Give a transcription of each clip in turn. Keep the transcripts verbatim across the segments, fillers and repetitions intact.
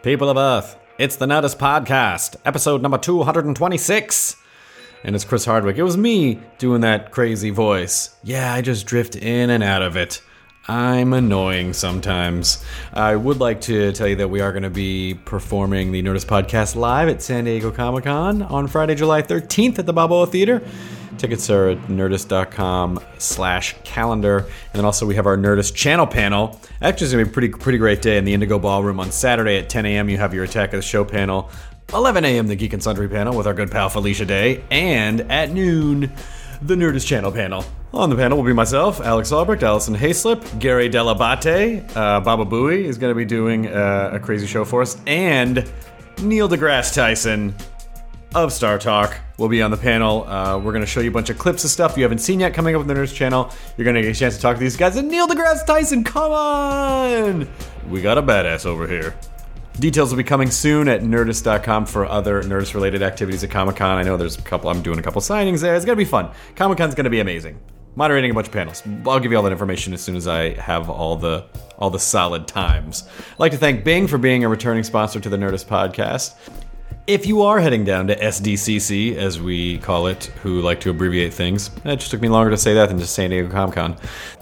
People of Earth, it's the Nerdist Podcast, episode number two hundred twenty-six. And it's Chris Hardwick. It was me doing that crazy voice. Yeah, I just drift in and out of it. I'm annoying sometimes. I would like to tell you that we are going to be performing the Nerdist Podcast live at San Diego Comic-Con on Friday, July thirteenth at the Balboa Theater. Tickets are at nerdist.com slash calendar. And then also we have our Nerdist channel panel. Actually, it's going to be a pretty, pretty great day in the Indigo Ballroom on Saturday at ten a.m. You have your Attack of the Show panel. eleven a.m. the Geek and Sundry panel with our good pal Felicia Day. And at noon, the Nerdist channel panel. On the panel will be myself, Alex Albrecht, Allison Hayslip, Gary Delabate, uh, Baba Booey is going to be doing uh, a crazy show for us, and Neil deGrasse Tyson of Star Talk will be on the panel. Uh, we're going to show you a bunch of clips of stuff you haven't seen yet coming up on the Nerdist channel. You're going to get a chance to talk to these guys. And Neil deGrasse Tyson, come on! We got a badass over here. Details will be coming soon at nerdist dot com for other Nerdist-related activities at Comic-Con. I know there's a couple, I'm doing a couple signings there. It's going to be fun. Comic-Con's going to be amazing. Moderating a bunch of panels. I'll give you all that information as soon as I have all the all the solid times. I'd like to thank Bing for being a returning sponsor to the Nerdist Podcast. If you are heading down to S D C C, as we call it, who like to abbreviate things, it just took me longer to say that than just San Diego Comic-Con.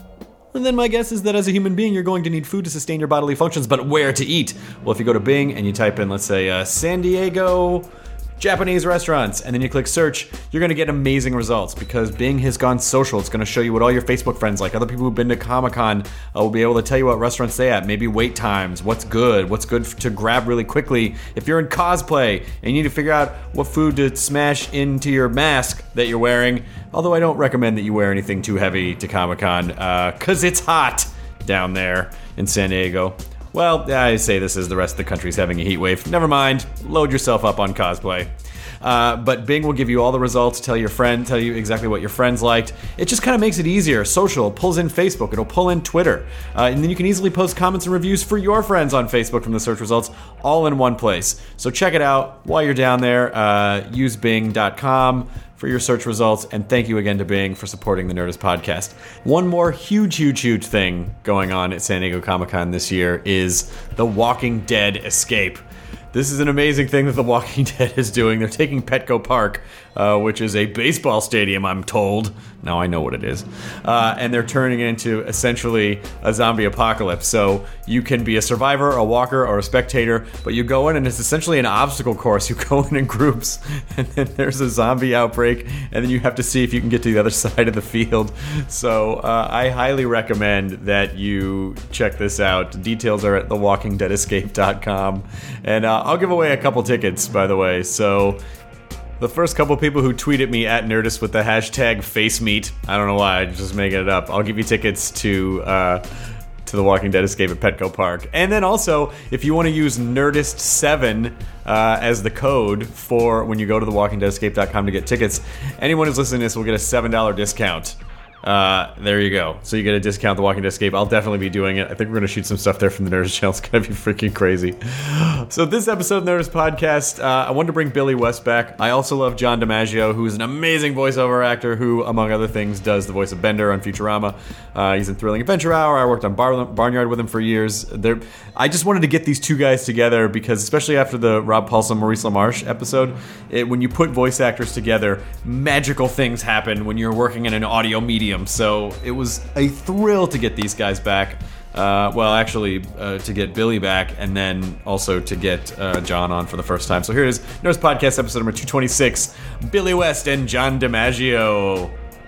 And then my guess is that as a human being, you're going to need food to sustain your bodily functions, but where to eat? Well, if you go to Bing and you type in, let's say, uh, San Diego Japanese restaurants, and then you click search, you're going to get amazing results because Bing has gone social. It's going to show you what all your Facebook friends like. Other people who've been to Comic-Con uh, will be able to tell you what restaurants they at, maybe wait times, what's good, what's good to grab really quickly. If you're in cosplay and you need to figure out what food to smash into your mask that you're wearing, although I don't recommend that you wear anything too heavy to Comic-Con because uh, it's hot down there in San Diego. Well, I say this as the rest of the country's having a heat wave. Never mind. Load yourself up on cosplay. Uh, but Bing will give you all the results, tell your friend, tell you exactly what your friends liked. It just kind of makes it easier. Social pulls in Facebook. It'll pull in Twitter. Uh, and then you can easily post comments and reviews for your friends on Facebook from the search results all in one place. So check it out while you're down there. Uh, use bing dot com for your search results, and thank you again to Bing for supporting the Nerdist Podcast. One more huge, huge, huge thing going on at San Diego Comic-Con this year is The Walking Dead Escape. This is an amazing thing that The Walking Dead is doing. They're taking Petco Park, uh, which is a baseball stadium, I'm told. Now I know what it is. Uh, and they're turning it into essentially a zombie apocalypse. So you can be a survivor, a walker, or a spectator, but you go in and it's essentially an obstacle course. You go in in groups, and then there's a zombie outbreak, and then you have to see if you can get to the other side of the field. So uh, I highly recommend that you check this out. Details are at the walking dead escape dot com. And uh, I'll give away a couple tickets, by the way. So the first couple people who tweet at me at Nerdist with the hashtag FaceMeet, I don't know why, I'm just making it up. I'll give you tickets to uh, to The Walking Dead Escape at Petco Park. And then also, if you want to use Nerdist seven uh, as the code for when you go to the walking dead escape dot com to get tickets, anyone who's listening to this will get a seven dollars discount. Uh, there you go. So you get a discount, The Walking Dead Escape. I'll definitely be doing it. I think we're going to shoot some stuff there from the Nerdist channel. It's going to be freaking crazy. So this episode of the Nerdist Podcast, uh, I wanted to bring Billy West back. I also love John DiMaggio, who's an amazing voiceover actor who, among other things, does the voice of Bender on Futurama. Uh, he's in Thrilling Adventure Hour. I worked on Bar- Barnyard with him for years. They're, I just wanted to get these two guys together because, especially after the Rob Paulson, Maurice LaMarche episode, it, when you put voice actors together, magical things happen when you're working in an audio medium. So it was a thrill to get these guys back. Uh, well, actually, uh, to get Billy back, and then also to get uh, John on for the first time. So here is Nerdist Podcast episode number two twenty-six, Billy West and John DiMaggio.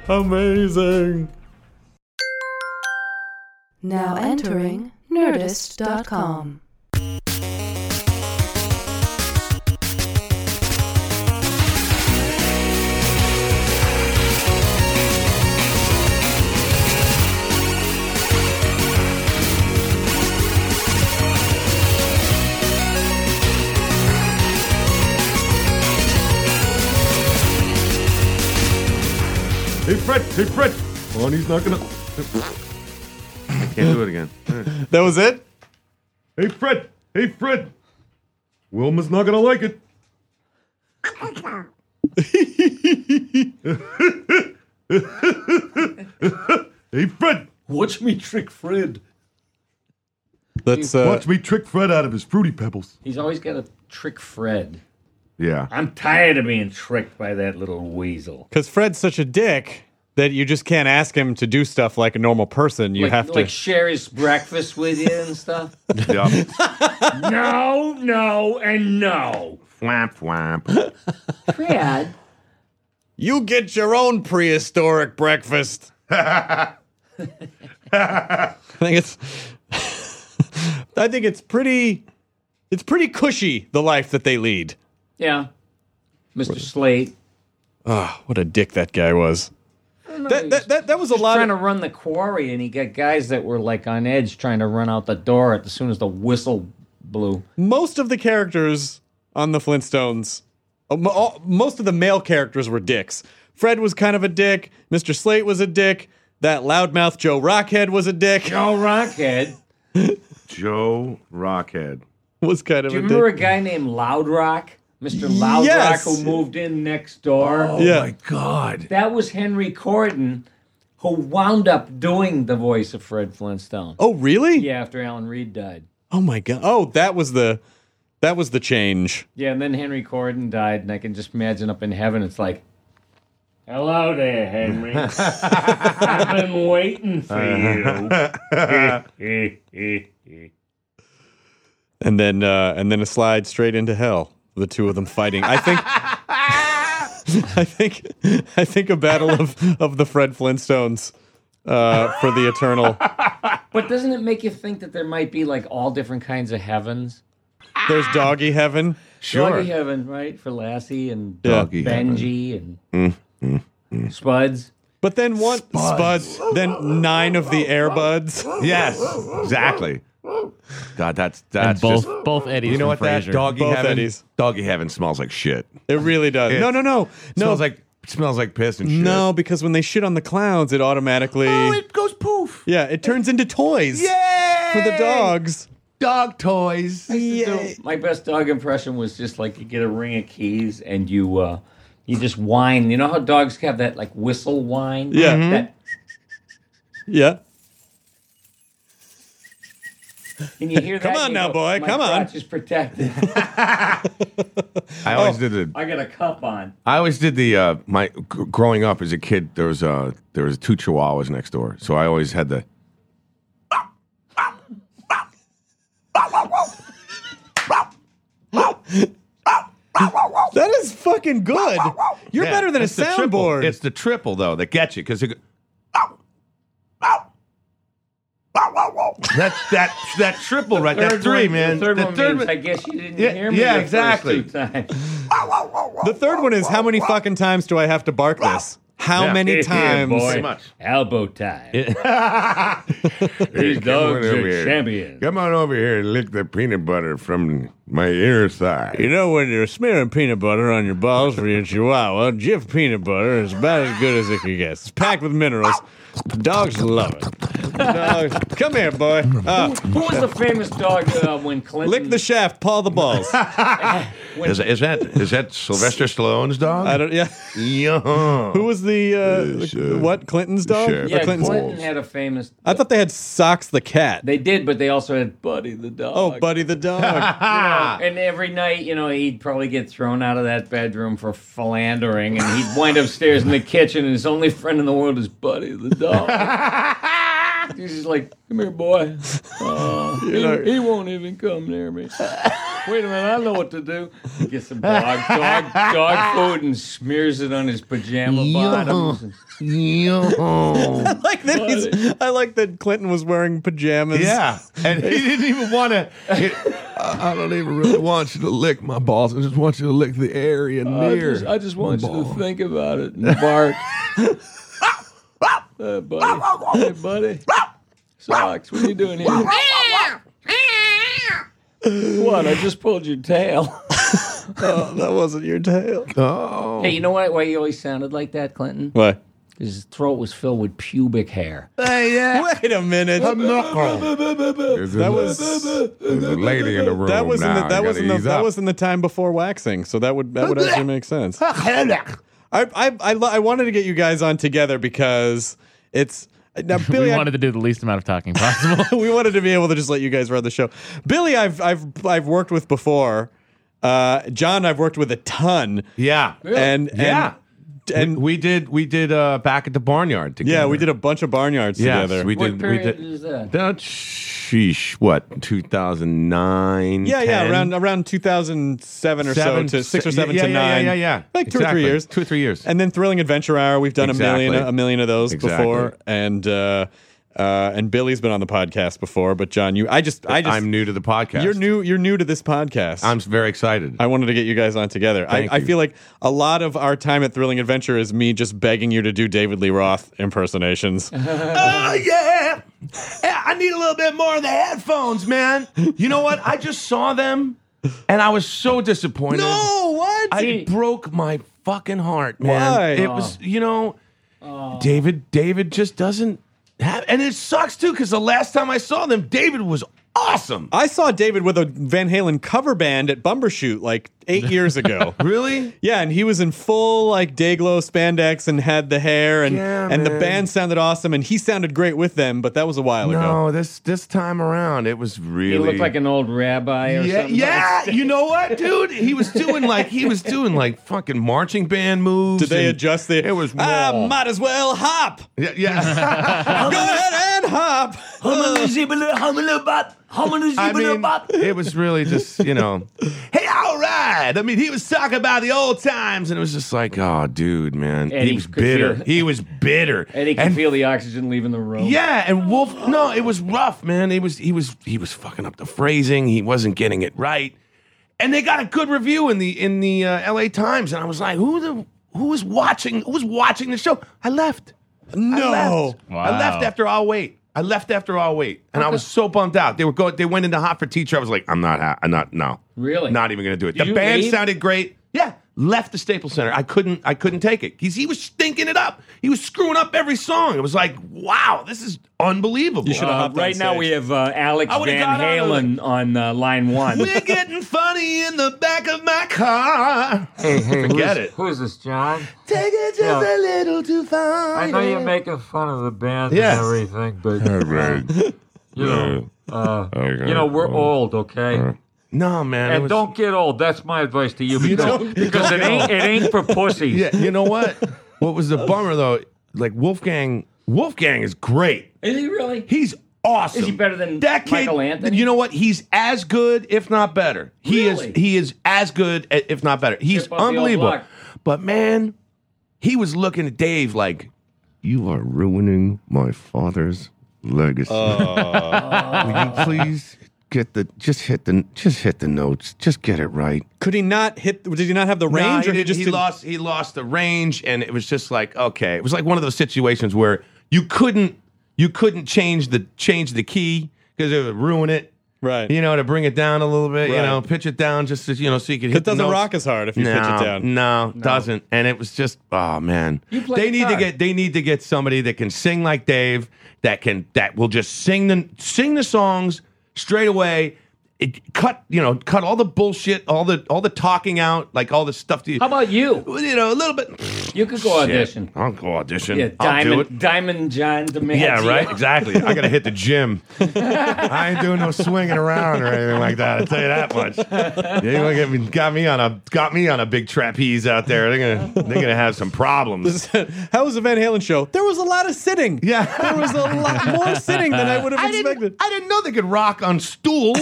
Amazing. Now entering nerdist dot com. Hey Fred, hey Fred, Bonnie's not gonna... I can't do it again. That was it? Hey Fred, hey Fred, Wilma's not gonna like it. Hey Fred, Watch me trick Fred. Let's uh, Watch me trick Fred out of his Fruity Pebbles. He's always got to trick Fred. Yeah. I'm tired of being tricked by that little weasel. because Fred's such a dick that you just can't ask him to do stuff like a normal person. You like, have to like share his breakfast with you and stuff. Yep. No, no, and no. Whamp, whamp. Fred. You get your own prehistoric breakfast. I think it's I think it's pretty it's pretty cushy, the life that they lead. Yeah. Mister Slate. Oh, what a dick that guy was. Know, That, that, that, that was a lot trying of... to run the quarry, and he got guys that were like on edge trying to run out the door as soon as the whistle blew. Most of the characters on the Flintstones, uh, mo- all- most of the male characters were dicks. Fred was kind of a dick. Mister Slate was a dick. That loudmouth Joe Rockhead was a dick. Joe Rockhead. Joe Rockhead. Was kind of Do you a remember dick. a guy named Loud Rock? Mister Loud Yes. Rock who moved in next door? Oh Yeah. my God. That was Henry Corden, who wound up doing the voice of Fred Flintstone. Oh, really? Yeah, after Alan Reed died. Oh my god. Oh, that was the that was the change. Yeah, and then Henry Corden died, and I can just imagine up in heaven, it's like, hello there, Henry. I've been waiting for you. And then uh, and then a slide straight into hell. The two of them fighting. I think I think I think a battle of, of the Fred Flintstones uh, for the eternal. But doesn't it make you think that there might be like all different kinds of heavens? There's doggy heaven. Sure. Doggy heaven, right? For Lassie and Yeah. Doggy heaven. Benji and Spuds. But then one Spuds, then nine of the Airbuds. Yes, exactly. God, that's And that's both just. both Eddies You know from what? That Frasier. doggy Both heaven. Eddies. Doggy heaven smells like shit. It really does. It no, no, no, no. Smells like smells like piss and shit. No, because when they shit on the clowns, it automatically Oh, it goes poof. yeah, it turns into toys Yay! for the dogs. Dog toys. So my best dog impression was just like you get a ring of keys and you uh, you just whine. You know how dogs have that like whistle whine? Yeah. That, Yeah. can you hear that? Come on You now, go, boy, my come on." crotch is protected. I always did the. I got a cup on. I always did the. Uh, my g- growing up as a kid, there was uh, there was two Chihuahuas next door, so I always had the. That is fucking good. You're Yeah, better than a it's the triple. soundboard. It's the triple though that gets you because it. That that that triple right, that Third three one, man. The third The one third means one- I guess you didn't Yeah, hear me. yeah, the exactly. First two times. The third one is how many fucking times do I have to bark this? How Yeah. many Here, times? boy. Pretty much. Elbow time. These Come dogs on over are here. champions. Come on over here and lick the peanut butter from my inner thigh. You know, when you're smearing peanut butter on your balls for your chihuahua, Jif peanut butter is about as good as it can get. It's packed with minerals. Dogs love it. Dogs, come here, boy. Uh, Who was the famous dog uh, when Clinton? lick the shaft, paw the balls. Is, is that is that Sylvester Stallone's dog? I don't. Yeah. Yeah. Who was the, uh, the- sure. what Clinton's dog? Sure. Or Yeah, Clinton's- Clinton had a famous. I thought they had Socks the cat. They did, but they also had Buddy the dog. Oh, Buddy the dog. And every night, you know, he'd probably get thrown out of that bedroom for philandering, and he'd wind upstairs in the kitchen, and his only friend in the world is Buddy the dog. He's just like, come here, boy. Uh, he, he won't even come near me. Wait a minute, I know what to do. He gets some dog, dog, dog food and smears it on his pajama bottoms. I like that. He's, Buddy. I like that Clinton was wearing pajamas. Yeah, and he didn't even want to. I I don't even really want you to lick my balls. I just want you to lick the area I near. just, I just want you to think about it and bark. Hey, buddy. Hey, buddy. Socks, what are you doing here? What? I just pulled your tail. Oh, that wasn't your tail. Oh, Hey, you know why, why he always sounded like that, Clinton? What? His throat was filled with pubic hair. hey, yeah. Wait a minute. That was- There's a lady in the room. That was in the, now. that You was in gotta the, ease that up. was in the time before waxing, so that would that would actually make sense. I I I, lo- I wanted to get you guys on together because it's Now, Billy, we I- wanted to do the least amount of talking possible. we wanted to be able to just let you guys run the show. Billy, I've I've I've worked with before. Uh, John, I've worked with a ton. Yeah. And, and Yeah. and we did we did uh, back at the barnyard together. yeah, we did a bunch of barnyards Yes, together. we What did. We period did. is that? That, sheesh, what, two thousand nine? yeah, yeah, ten? around around two thousand seven or Seven, so to six or seven yeah, to yeah, nine. Yeah, yeah, yeah. Like two or Exactly. three years. Two or three years. And then Thrilling Adventure Hour, we've done a million Exactly. a million of those Exactly. before. And uh, uh, and Billy's been on the podcast before, but John, you I just I just I'm new to the podcast. You're new you're new to this podcast. I'm very excited. I wanted to get you guys on together. I, Thank I you. feel like a lot of our time at Thrilling Adventure is me just begging you to do David Lee Roth impersonations. Oh, yeah. Yeah, I need a little bit more of the headphones, man. You know what? I just saw them, and I was so disappointed. No, what? I broke my fucking heart, man. Why? It was, you know, David. David just doesn't have, and it sucks too because the last time I saw them, David was awesome. I saw David with a Van Halen cover band at Bumbershoot like eight years ago. Really? Yeah, and he was in full like Dayglow spandex and had the hair, and Yeah, and the man. band sounded awesome, and he sounded great with them. But that was a while ago. No, this this time around, it was really. He looked like an old rabbi or Yeah, something. yeah. You know what, dude? He was doing like he was doing like fucking marching band moves. Did they and adjust the? It was I more. might as well hop. Yeah, yeah. Go ahead and hop. I mean, it was really just, you know, hey, all right. I mean, he was talking about the old times, and it was just like, oh, dude, man. Eddie he was could bitter. feel- He was bitter. Eddie can and, feel the oxygen leaving the room. yeah, and Wolf, no, it was rough, man. He was, he was, he was fucking up the phrasing. He wasn't getting it right, and they got a good review in the in the uh, L A Times, and I was like, who the who was watching? Who was watching the show? I left. I No. left. Wow. I left after I'll wait. I left after I'll wait, and I was so bummed out. They were going. They went into Hot for Teacher. I was like, I'm not. ha- I'm not. No, Really? not even going to do it. Did the you band leave? sounded great. Yeah, left the Staples Center. I couldn't. I couldn't take it because he was stinking it up. He was screwing up every song. It was like, wow, this is unbelievable. You should have Uh, hopped on right now stage. we have uh, Alex I would've Van got out of Halen on uh, line one. We're getting funny in the back of my car. Forget it. Who is this, John? Take it just Yeah. a little too far. I know you're making fun of the band Yes. and everything, but you know, uh, you know, we're old, okay? No, man. it And was- don't get old. That's my advice to you because, because it ain't it ain't for pussies. Yeah, you know what? What was the bummer though? Like Wolfgang. Wolfgang is great. Is he really? He's awesome. Is he better than that kid? Michael Anthony? You know what? He's as good, if not better. He Really? is. He is as good, a- if not better. He's Step up the old unbelievable. block. But man, he was looking at Dave like, "You are ruining my father's legacy. Will you please get the just hit the just hit the notes, just get it right." Could he not hit? Did he not have the Nah, range, he, or he didn't- just he didn't- lost he lost the range, and it was just like, okay, it was like one of those situations where you couldn't you couldn't change the change the key because it would ruin it. Right. You know, to bring it down a little bit, you Right. know, pitch it down just to, you know, so you could hit It doesn't the notes. rock as hard if you no, pitch it down. No, doesn't. And it was just, oh man. You play they need to guitar. get they need to get somebody that can sing like Dave, that can that will just sing the sing the songs straight away. It, cut, you know, cut all the bullshit, all the all the talking out, like all the stuff. To, How about you? you know, a little bit. You could go audition. Shit, I'll go audition. Yeah, I'll do it. Diamond, Diamond John DiMaggio. Yeah, right. Exactly. I gotta hit the gym. I ain't doing no swinging around or anything like that. I tell you that much. They gonna get me, got me on a got me on a big trapeze out there. They're gonna they're gonna have some problems. How was the Van Halen show? There was a lot of sitting. Yeah. There was a lot more sitting than I would have I expected. didn't, I didn't know they could rock on stools.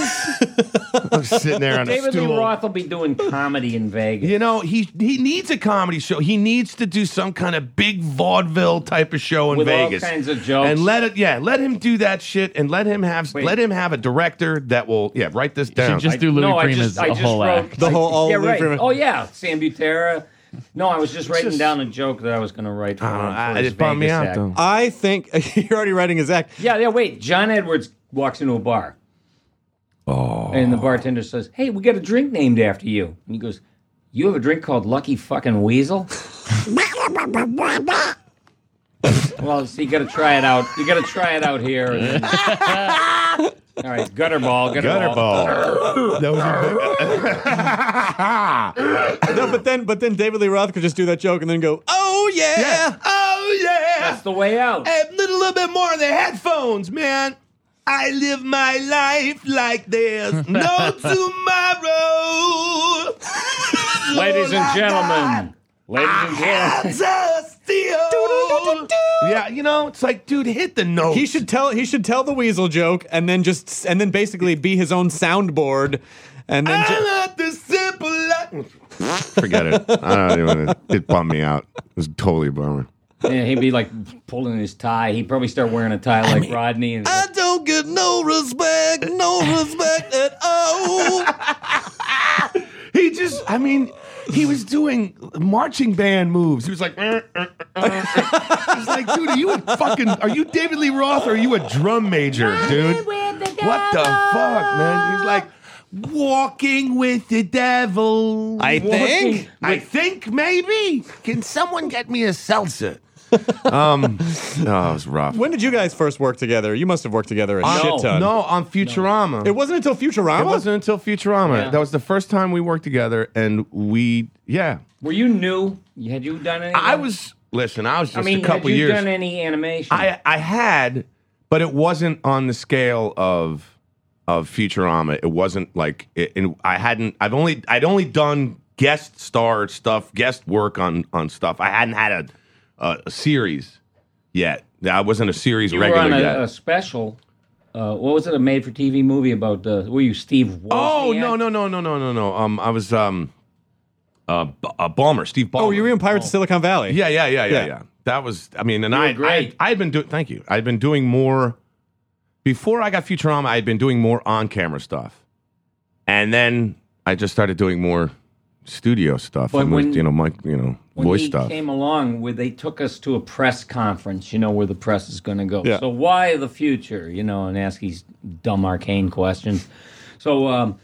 I was sitting there on a David Lee stool. Roth will be doing comedy in Vegas. You know, he he needs a comedy show. He needs to do some kind of big vaudeville type of show in With all Vegas. kinds of jokes. And let it yeah, let him do that shit and let him have Wait. let him have a director that will yeah, write this should down. just do Louis no, I Prima's just, I a just whole wrote act. The whole- all yeah, Louis right. Prima. Oh yeah, Sam Butera. No, I was just writing Just- down a joke that I was going to write for, Uh, him for I- his it bummed me Vegas out act. though. I think you're already writing his act. Yeah, yeah. Wait, John Edwards walks into a bar. Oh. And the bartender says, "Hey, we got a drink named after you." And he goes, "You have a drink called Lucky Fucking Weasel?" Well, so you got to try it out. You got to try it out here. and then- All right, gutter ball, gutter, Gutter ball. ball. That was a No, but then but then David Lee Roth could just do that joke and then go, "Oh yeah, yeah. Oh yeah. That's the way out. Hey, little little bit more in the headphones, man. I live my life like there's no tomorrow. Ladies and gentlemen. Ladies and Hands gentlemen. are steel. Yeah, you know, it's like, dude, hit the notes. He should tell he should tell the weasel joke and then just and then basically be his own soundboard and then I ju- love the simple life. Forget it. I don't even. It bummed me out. It was totally a bummer. Yeah, he'd be like pulling his tie. He'd probably start wearing a tie like Rodney. And I don't get no respect, no respect at all. He just, I mean, he was doing marching band moves. He was like, uh, uh, uh. He's like, dude, are you a fucking, are you David Lee Roth or are you a drum major, dude? What the fuck, man? He's like, walking with the devil. I think. I think maybe. Can someone get me a seltzer? um, No, it was rough. When did you guys first work together? You must have worked together a no, shit ton. no, on Futurama. It wasn't until Futurama? It wasn't until Futurama. Yeah. That was the first time we worked together, and we, yeah. were you new? Had you done anything? I was, listen, I was just I mean, a couple had you years. done any animation? I, I had, but it wasn't on the scale of of Futurama. It wasn't like, it, and I hadn't. I've only, I'd only done guest star stuff, guest work on on stuff. I hadn't had a a, a series yet. I wasn't a series you regular were on yet. a, a special. Uh, what was it? A made-for-T V movie about? Uh, were you Steve? Wozniak? oh no no no no no no no. Um, I was um, uh, B- uh Ballmer, Steve Ballmer. Oh, you were in Pirates of Silicon Valley. Yeah, yeah, yeah, yeah, Yeah. yeah. That was, I mean, and You were I, great. I, I'd been doing, thank you. I'd been doing more, before I got Futurama, I'd been doing more on-camera stuff. And then I just started doing more studio stuff. But and with, when- you know, my, you know, When voice he stuff. came along, where they took us to a press conference, you know, where the press is going to go. Yeah. So why the future, you know, and ask these dumb arcane questions. So um,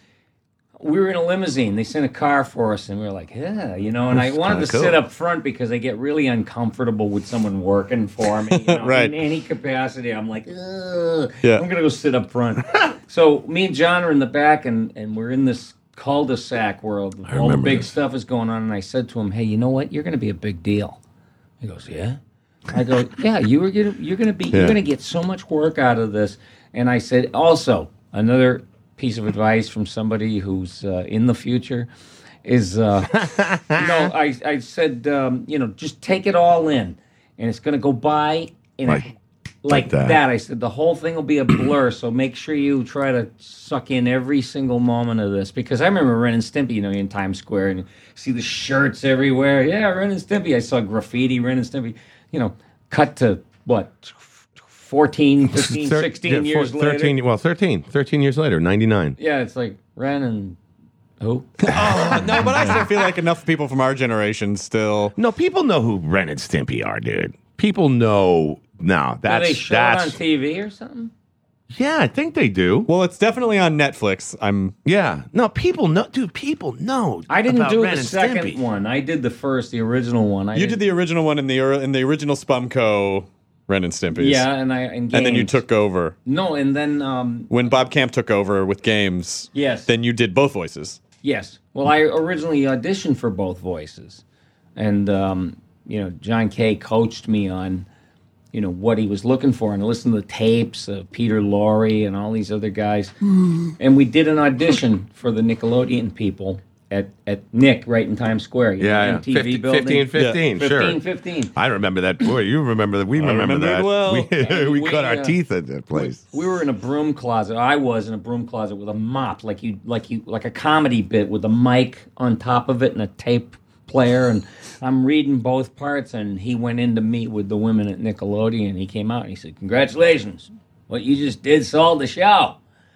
we were in a limousine. They sent a car for us, and we were like, yeah, you know. And I wanted to kinda cool. sit up front because I get really uncomfortable with someone working for me, you know, Right. in any capacity. I'm like, ugh, Yeah. I'm going to go sit up front. So me and John are in the back, and, and we're in this cul-de-sac where all, all the remember big this. stuff is going on. And I said to him, hey, you know what? You're going to be a big deal. He goes, yeah. I go, yeah. You were gonna, you're going to be, Yeah. you're going to get so much work out of this. And I said, also another piece of advice from somebody who's uh, in the future is, uh, you know, I, I said, um, you know, just take it all in, and it's going to go by in Like- a, like that. that. I said the whole thing will be a blur, so make sure you try to suck in every single moment of this. Because I remember Ren and Stimpy, you know, in Times Square, and you see the shirts everywhere. Yeah, Ren and Stimpy. I saw graffiti, Ren and Stimpy. You know, cut to what, fourteen, fifteen, Thir- sixteen yeah, years four- thirteen, later? well, thirteen. thirteen years later, ninety-nine. Yeah, it's like Ren and who? Oh, no, but I still feel like enough people from our generation still. No, people know who Ren and Stimpy are, dude. People know, no, Do that's, they show that's, it on T V or something? yeah, I think they do. Well, it's definitely on Netflix. I'm. Yeah. No, people know, dude, people know. I didn't about do Ren the and second Stimpy. one. I did the first, the original one. I You did the original one in the or- in the original Spumco, Ren and Stimpy's. yeah, and I and, And then you games. took over. no, and then um, When Bob Camp took over with games, Yes. then you did both voices. yes. Well, I originally auditioned for both voices, and um, you know, John Kay coached me on, you know, what he was looking for, and I listened to the tapes of Peter Lorre and all these other guys, and we did an audition for the Nickelodeon people at, at Nick right in Times Square. You know, Yeah, yeah. M T V fifty, building. fifteen, fifteen, sure. fifteen, fifteen. I remember that. Boy, you remember that. We remember, remember it that. well. We, And we we, cut our uh, teeth at that place. We were in a broom closet. I was in a broom closet with a mop, like you, like you, like a comedy bit with a mic on top of it and a tape player. And I'm reading both parts. And he went in to meet with the women at Nickelodeon. He came out and he said, "Congratulations, what you just did sold the show."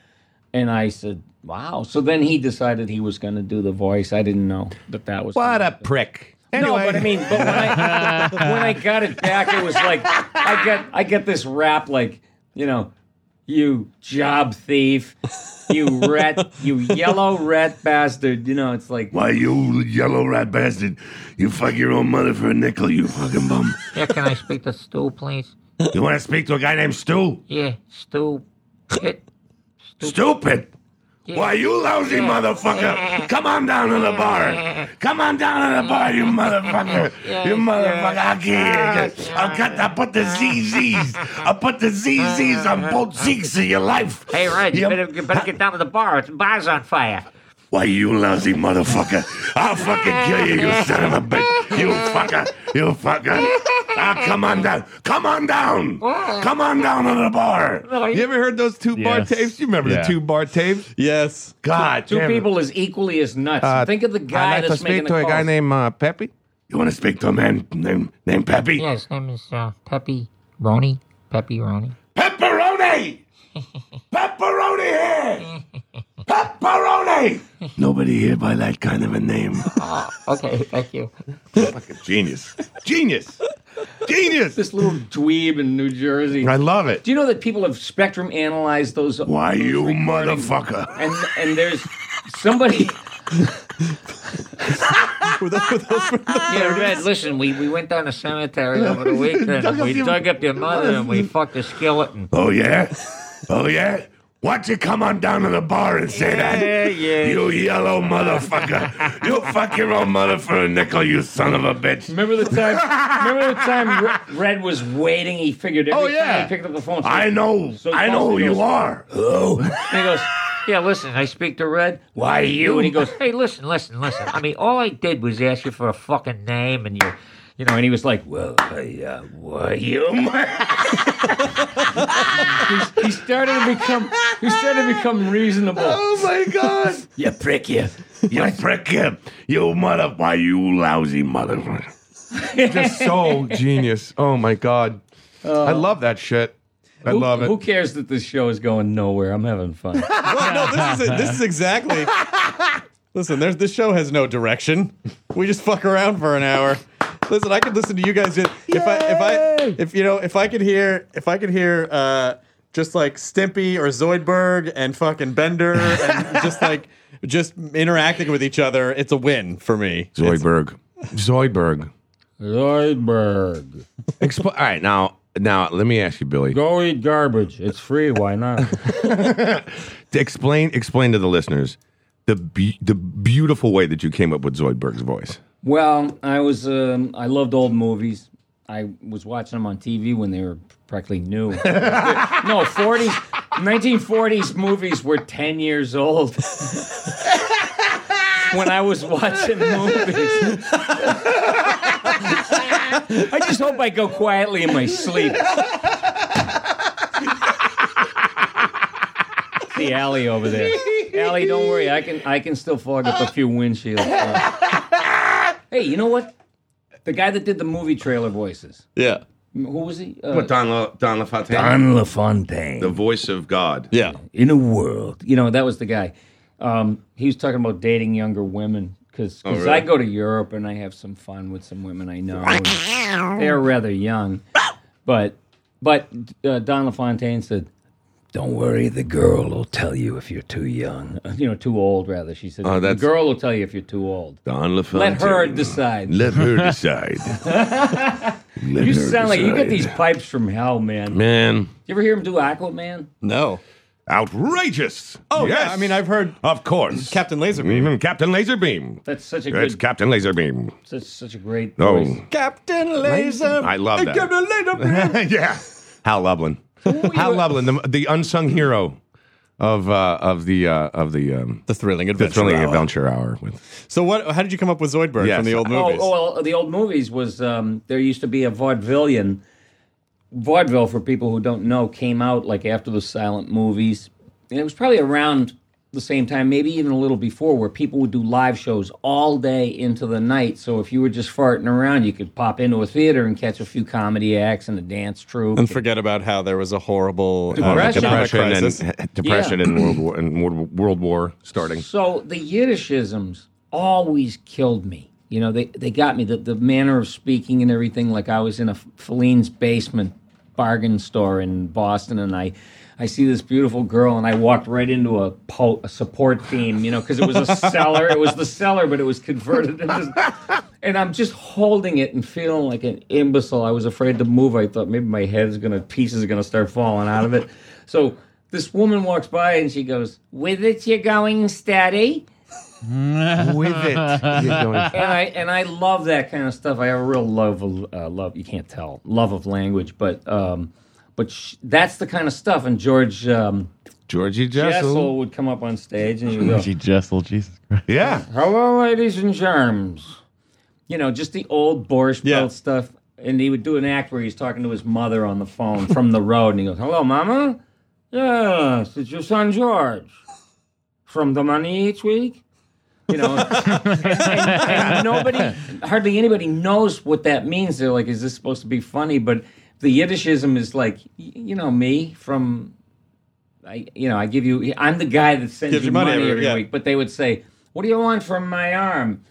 And I said, "Wow." So then he decided he was going to do the voice. I didn't know that that was What a prick. Anyway. No, but I mean, but when I when I got it back, it was like I get I get this rap like, you know, you job thief, you rat, you yellow rat bastard. You know, it's like Why, you yellow rat bastard. You fuck your own mother for a nickel, you fucking bum. Yeah, can I speak to Stu, please? You want to speak to a guy named Stu? Yeah, Stu. It, Stupid. Why, you lousy motherfucker. Come on down to the bar. Come on down to the bar, you motherfucker. You motherfucker. I'll get you. I'll, cut, I'll put the Z Zs. I'll put the Z Zs on both cheeks of your life. Hey, Red, you, You- better, you better get down to the bar. The bar's on fire. Why, you lousy motherfucker. I'll fucking kill you, you son of a bitch. You fucker. You fucker. Ah, come on down. Come on down. Come on down to the bar. You ever heard those two bar Yes. tapes? You remember Yeah. the two bar tapes? Yes. God, Two damn it. people as equally as nuts. Uh, Think of the guy I'd like to that's making speak the to a guy calls. named uh, Peppy. You want to speak to a man named, named Peppy? Yeah, his name is uh, Peppy Roney. Peppy Roney. Pepperoni! Pepperoni here! Pepperoni! Nobody here by that kind of a name. Okay, thank you. Fucking genius. Genius. Genius. This little dweeb in New Jersey. I love it. Do you know that people have spectrum analyzed those? Why, those you recordings? motherfucker. And and there's somebody. Were those, were those from the Yeah, Red, listen, we, we went down the cemetery over the weekend. Dug and up we your- dug up your mother and we fucked a skeleton. Oh, yeah? Oh, yeah? Why don't you come on down to the bar and say that? Yeah, yeah. You yellow motherfucker. You fuck your own mother for a nickel, you son of a bitch. Remember the time? Remember the time Red- Red was waiting? He figured every Oh, yeah. time he picked up the phone. so- I know. So he I know calls who and you goes- are. Hello? And he goes, Yeah, listen, I speak to Red. "Why you?" And he goes, hey, listen, listen, listen. I mean, all I did was ask you for a fucking name and you, you know, and he was like, Well, I, uh, why you? he started to become, he started to become reasonable. Oh, my God. You prick, you. You prick him. You mother, why you lousy motherfucker. Just so genius. Oh, my God. I love that shit. I Who, love it. who cares that this show is going nowhere? I'm having fun. Well, no, this is it. This is exactly. Listen, there's this show has no direction. We just fuck around for an hour. Listen, I could listen to you guys. Just, if I, if I, if you know, if I could hear, if I could hear, uh, just like Stimpy or Zoidberg and fucking Bender and just like just interacting with each other, it's a win for me. Zoidberg. Zoidberg. Zoidberg. Expo- All right, now, now let me ask you, Billy. Go eat garbage. It's free. Why not? To explain, explain to the listeners the be- the beautiful way that you came up with Zoidberg's voice. Well, I was um, I loved old movies. I was watching them on T V when they were practically new. No, forties, nineteen forties movies were ten years old when I was watching movies. I just hope I go quietly in my sleep. See Allie over there. Allie, don't worry. I can I can still fog up a few windshields. Uh, hey, you know what? The guy that did the movie trailer voices. Yeah. Who was he? Uh, What, Don, La- Don LaFontaine? Don LaFontaine. The voice of God. Yeah. In a world. You know, that was the guy. Um, he was talking about dating younger women. Because Oh, really? I go to Europe and I have some fun with some women I know. and They're rather young. But but uh, Don LaFontaine said, "Don't worry, the girl will tell you if you're too young. Uh, You know, too old, rather." She said, Oh, "The that's- girl will tell you if you're too old. Don LaFontaine. Let her decide." Let her decide. Let You her sound like you get decide. these pipes from hell, man. Man, You ever hear him do Aquaman? No. outrageous. Oh yes. yeah. I mean, I've heard Of course. Captain Laserbeam. Mhm, Captain Laserbeam. That's such a It's good, Captain Laserbeam. such, such a great Oh, voice. Captain Laser. I love that. Captain Laserbeam. yeah. Hal Lublin. Hal Lublin, the, the unsung hero of uh, of the uh, of the um, The thrilling the adventure. thrilling hour. adventure hour. With So what? How did you come up with Zoidberg Yes. from the old Oh, movies? oh, well, the old movies was um, there used to be a vaudevillian. Vaudeville, for people who don't know, came out like after the silent movies. And it was probably around the same time, maybe even a little before, where people would do live shows all day into the night. So if you were just farting around, you could pop into a theater and catch a few comedy acts and a dance troupe. And forget about how there was a horrible uh, Depression. economic depression crisis. and depression Yeah. and World War and World, World War starting. So the Yiddishisms always killed me. You know, they, they got me. The, the manner of speaking and everything, like I was in a Feline's basement bargain store in Boston, and I, I see this beautiful girl, and I walked right into a, po- a support team, you know, because it was a cellar. It was the cellar, but it was converted into... And I'm just holding it and feeling like an imbecile. I was afraid to move. I thought maybe my head is going to... Pieces are going to start falling out of it. So... this woman walks by and she goes, "With it, you're going steady." With it. You're going- And I and I love that kind of stuff. I have a real love of uh, love. You can't tell love of language, but um, but sh- that's the kind of stuff. And George um, Georgie Jessel. Jessel would come up on stage and he would go, G. Jessel, Jesus Christ. Yeah. "Hello, ladies and germs." You know, just the old Borscht Yeah. Belt stuff. And he would do an act where he's talking to his mother on the phone from the road, and he goes, "Hello, Mama? Yes, it's your son George. From the money each week?" You know, and, and, and nobody, hardly anybody knows what that means. They're like, "Is this supposed to be funny?" But the Yiddishism is like, y- you know, me from, I, you know, I give you, I'm the guy that sends Gives you you money money every- every yeah. week. But they would say, "What do you want from my arm?"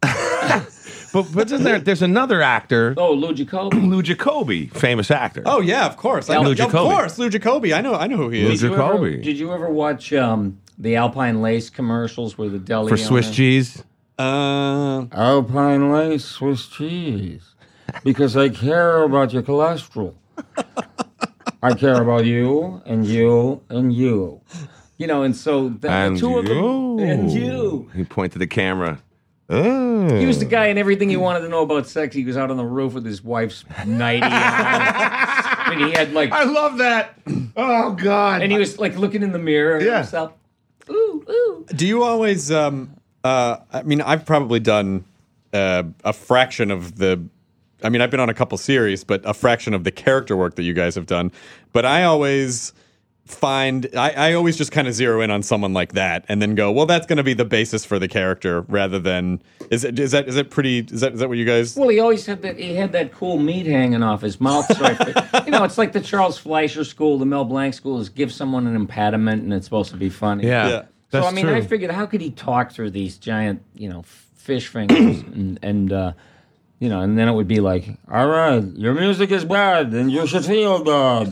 But, but isn't there, there's another actor, Oh, Lou Jacoby. Lou Jacoby, famous actor. Oh yeah, of course. I Lou know, of Jacoby. course, Lou Jacoby. I know. I know who he Lou is. Did you ever- Jacoby. Did you ever watch um, the Alpine Lace commercials where the deli For Swiss owner- cheese. Uh, Alpine Lace Swiss cheese. Because I care about your cholesterol. I care about you and you and you. You know, and so the, And the two of you. them and you. He pointed to the camera. Oh. He was the guy, and everything he wanted to know about sex, he was out on the roof with his wife's nightie. on. I mean, he had like, I love that. Oh, God. and he was like looking in the mirror at Yeah. himself. Ooh, ooh. do you always? Um, uh, I mean, I've probably done uh, a fraction of the. I mean, I've been on a couple series, but a fraction of the character work that you guys have done. But I always find I, I always just kind of zero in on someone like that, and then go, well, that's going to be the basis for the character, rather than is it is that is it pretty is that is that what you guys? Well, he always had that. He had that cool meat hanging off his mouth. So I fi- you know, it's like the Charles Fleischer school, the Mel Blanc school is give someone an impediment, and it's supposed to be funny. Yeah. Yeah. So That's I mean, true. I figured, how could he talk through these giant, you know, fish fingers, and, and uh, you know, and then it would be like, All right, your music is bad and you should feel bad.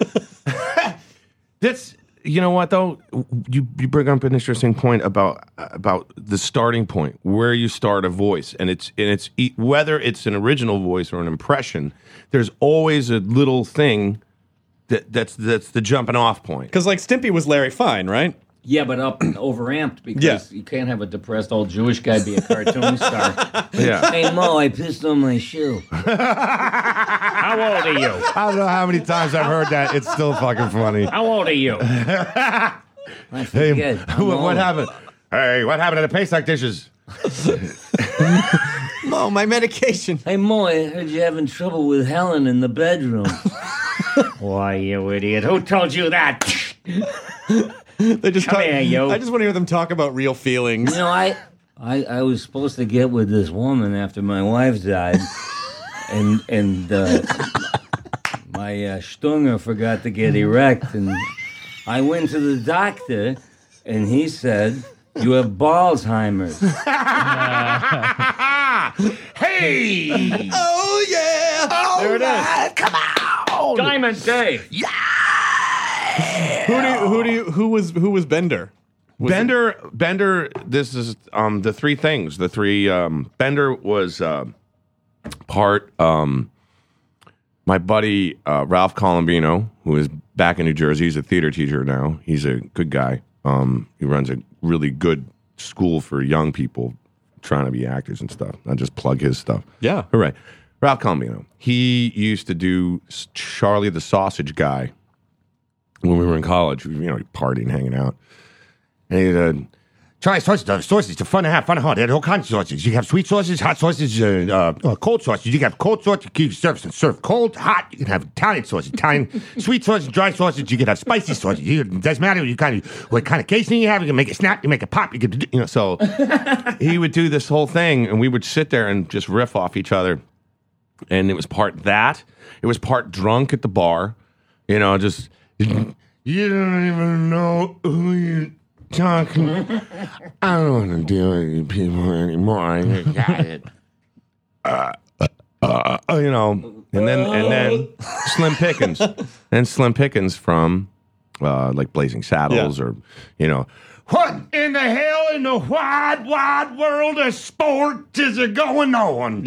That's you know what though, you you bring up an interesting point about about the starting point, where you start a voice, and it's and it's e- whether it's an original voice or an impression. There's always a little thing that that's that's the jumping off point. Because like Stimpy was Larry Fine, right? yeah, but up and overamped because Yeah. you can't have a depressed old Jewish guy be a cartoon star. Yeah. Hey Mo, I pissed on my shoe. How old are you? I don't know how many times I've heard that. It's still fucking funny. How old are you? I Hey, forget. I'm what, what old. happened? Hey, what happened to the Pesach dishes? Mo, my medication. Hey Mo, I heard you're having trouble with Helen in the bedroom. Why, you idiot. Who told you that? They just Come talk, here, yo. I just want to hear them talk about real feelings. You know, I, I I was supposed to get with this woman after my wife died, and and uh, my uh, Stunger forgot to get erect, and I went to the doctor, and he said, "You have Ballsheimer's." Hey! Oh yeah! There it is. Come on! Diamond Dave. Who do you, who do you, who was who was Bender? Was Bender, Bender. This is um, the three things. The three. Um, Bender was uh, part. Um, my buddy uh, Ralph Colombino, who is back in New Jersey. He's a theater teacher now. He's a good guy. Um, he runs a really good school for young people trying to be actors and stuff. I just plug his stuff. Yeah. Hooray. Ralph Colombino. He used to do Charlie the Sausage Guy when we were in college. You know, partying, hanging out. And he said, Charlie, sausage, the sausage, the fun to have, fun to hard. They had all kinds of sausages. You have sweet sausage, hot sausage, uh, uh, uh, cold sausage. You can have cold sausage, you can serve, serve cold, hot. You can have Italian sausage, Italian, sweet sausage, dry sausage. You can have spicy sausage. You, it doesn't matter you kind of, what kind of casing you have. You can make it snap, you make it pop. You can, you know, so he would do this whole thing, and we would sit there and just riff off each other. And it was part that. It was part drunk at the bar. You know, just, you don't even know who you're talking. I don't want to deal with you people anymore. I got it. Uh, uh, uh, you know, and then and then Slim Pickens, and Slim Pickens from uh, like Blazing Saddles, Yeah. or you know, what in the hell in the wide wide world of sport is it going on? Yeah.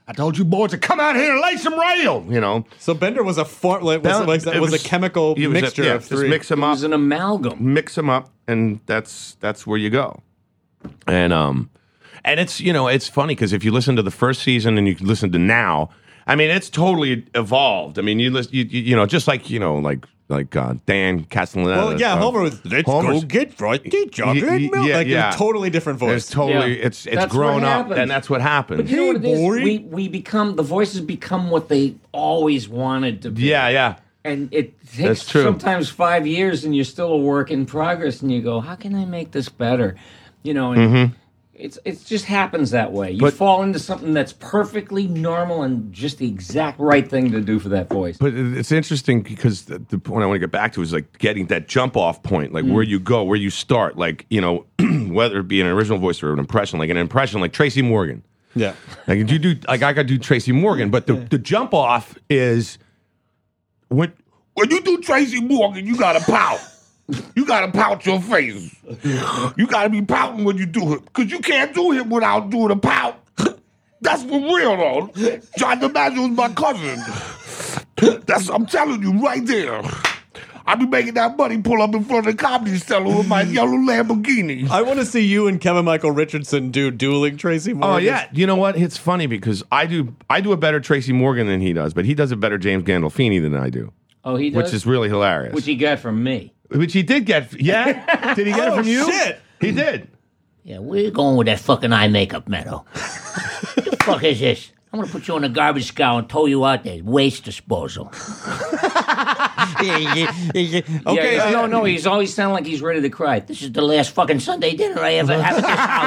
I told you boys to come out here and lay some rail, you know. So Bender was a form, like, was, Bell- like, that it was, was- a chemical it was a- mixture yeah, of just three. mix them It up, was an amalgam. mix them up, and that's that's where you go. And um, and it's you know it's funny because if you listen to the first season and you listen to now, I mean it's totally evolved. I mean you listen, you, you, you know just like you know like like uh, Dan Castellaneta. Well, yeah, uh, Homer was, let's Homer's- go get frosty chocolate Y- y- milk. yeah, like, yeah. a totally different voice. It's totally Yeah. it's it's That's grown what up, happens. and that's what happens. But you know what it is? boy. We we become the voices become what they always wanted to be. Yeah, yeah. And it takes That's true. sometimes five years, and you're still a work in progress. And you go, "How can I make this better?" You know, and Mm-hmm. it's it just happens that way. You But- fall into something that's perfectly normal and just the exact right thing to do for that voice. But it's interesting because the, the point I want to get back to is like getting that jump off point, like where you go, where you start, like you know, whether it be an original voice or an impression, like an impression, like Tracy Morgan. Yeah. Like you do, like I got to do Tracy Morgan, but the, the jump off is when when you do Tracy Morgan, you gotta pout. You gotta pout your face. You gotta be pouting when you do it, cause you can't do it without doing a pout. That's for real, though. John DiMaggio was my cousin. That's I'm telling you right there. I be making that money pull up in front of the Comedy Cellar with my yellow Lamborghini. I want to see you and Kevin Michael Richardson do dueling Tracy Morgan. Oh yeah, you know what? It's funny because I do I do a better Tracy Morgan than he does, but he does a better James Gandolfini than I do, Oh, he does, which is really hilarious. which he got from me. Which he did get. Yeah, did he get it Oh, from you? shit. He did. Yeah, where you going with that fucking eye makeup, Meadow? What the fuck is this? I'm gonna put you in a garbage scow and tow you out there. Waste disposal. Okay. Yeah, uh, no, no, he's always sounding like he's ready to cry. This is the last fucking Sunday dinner I ever had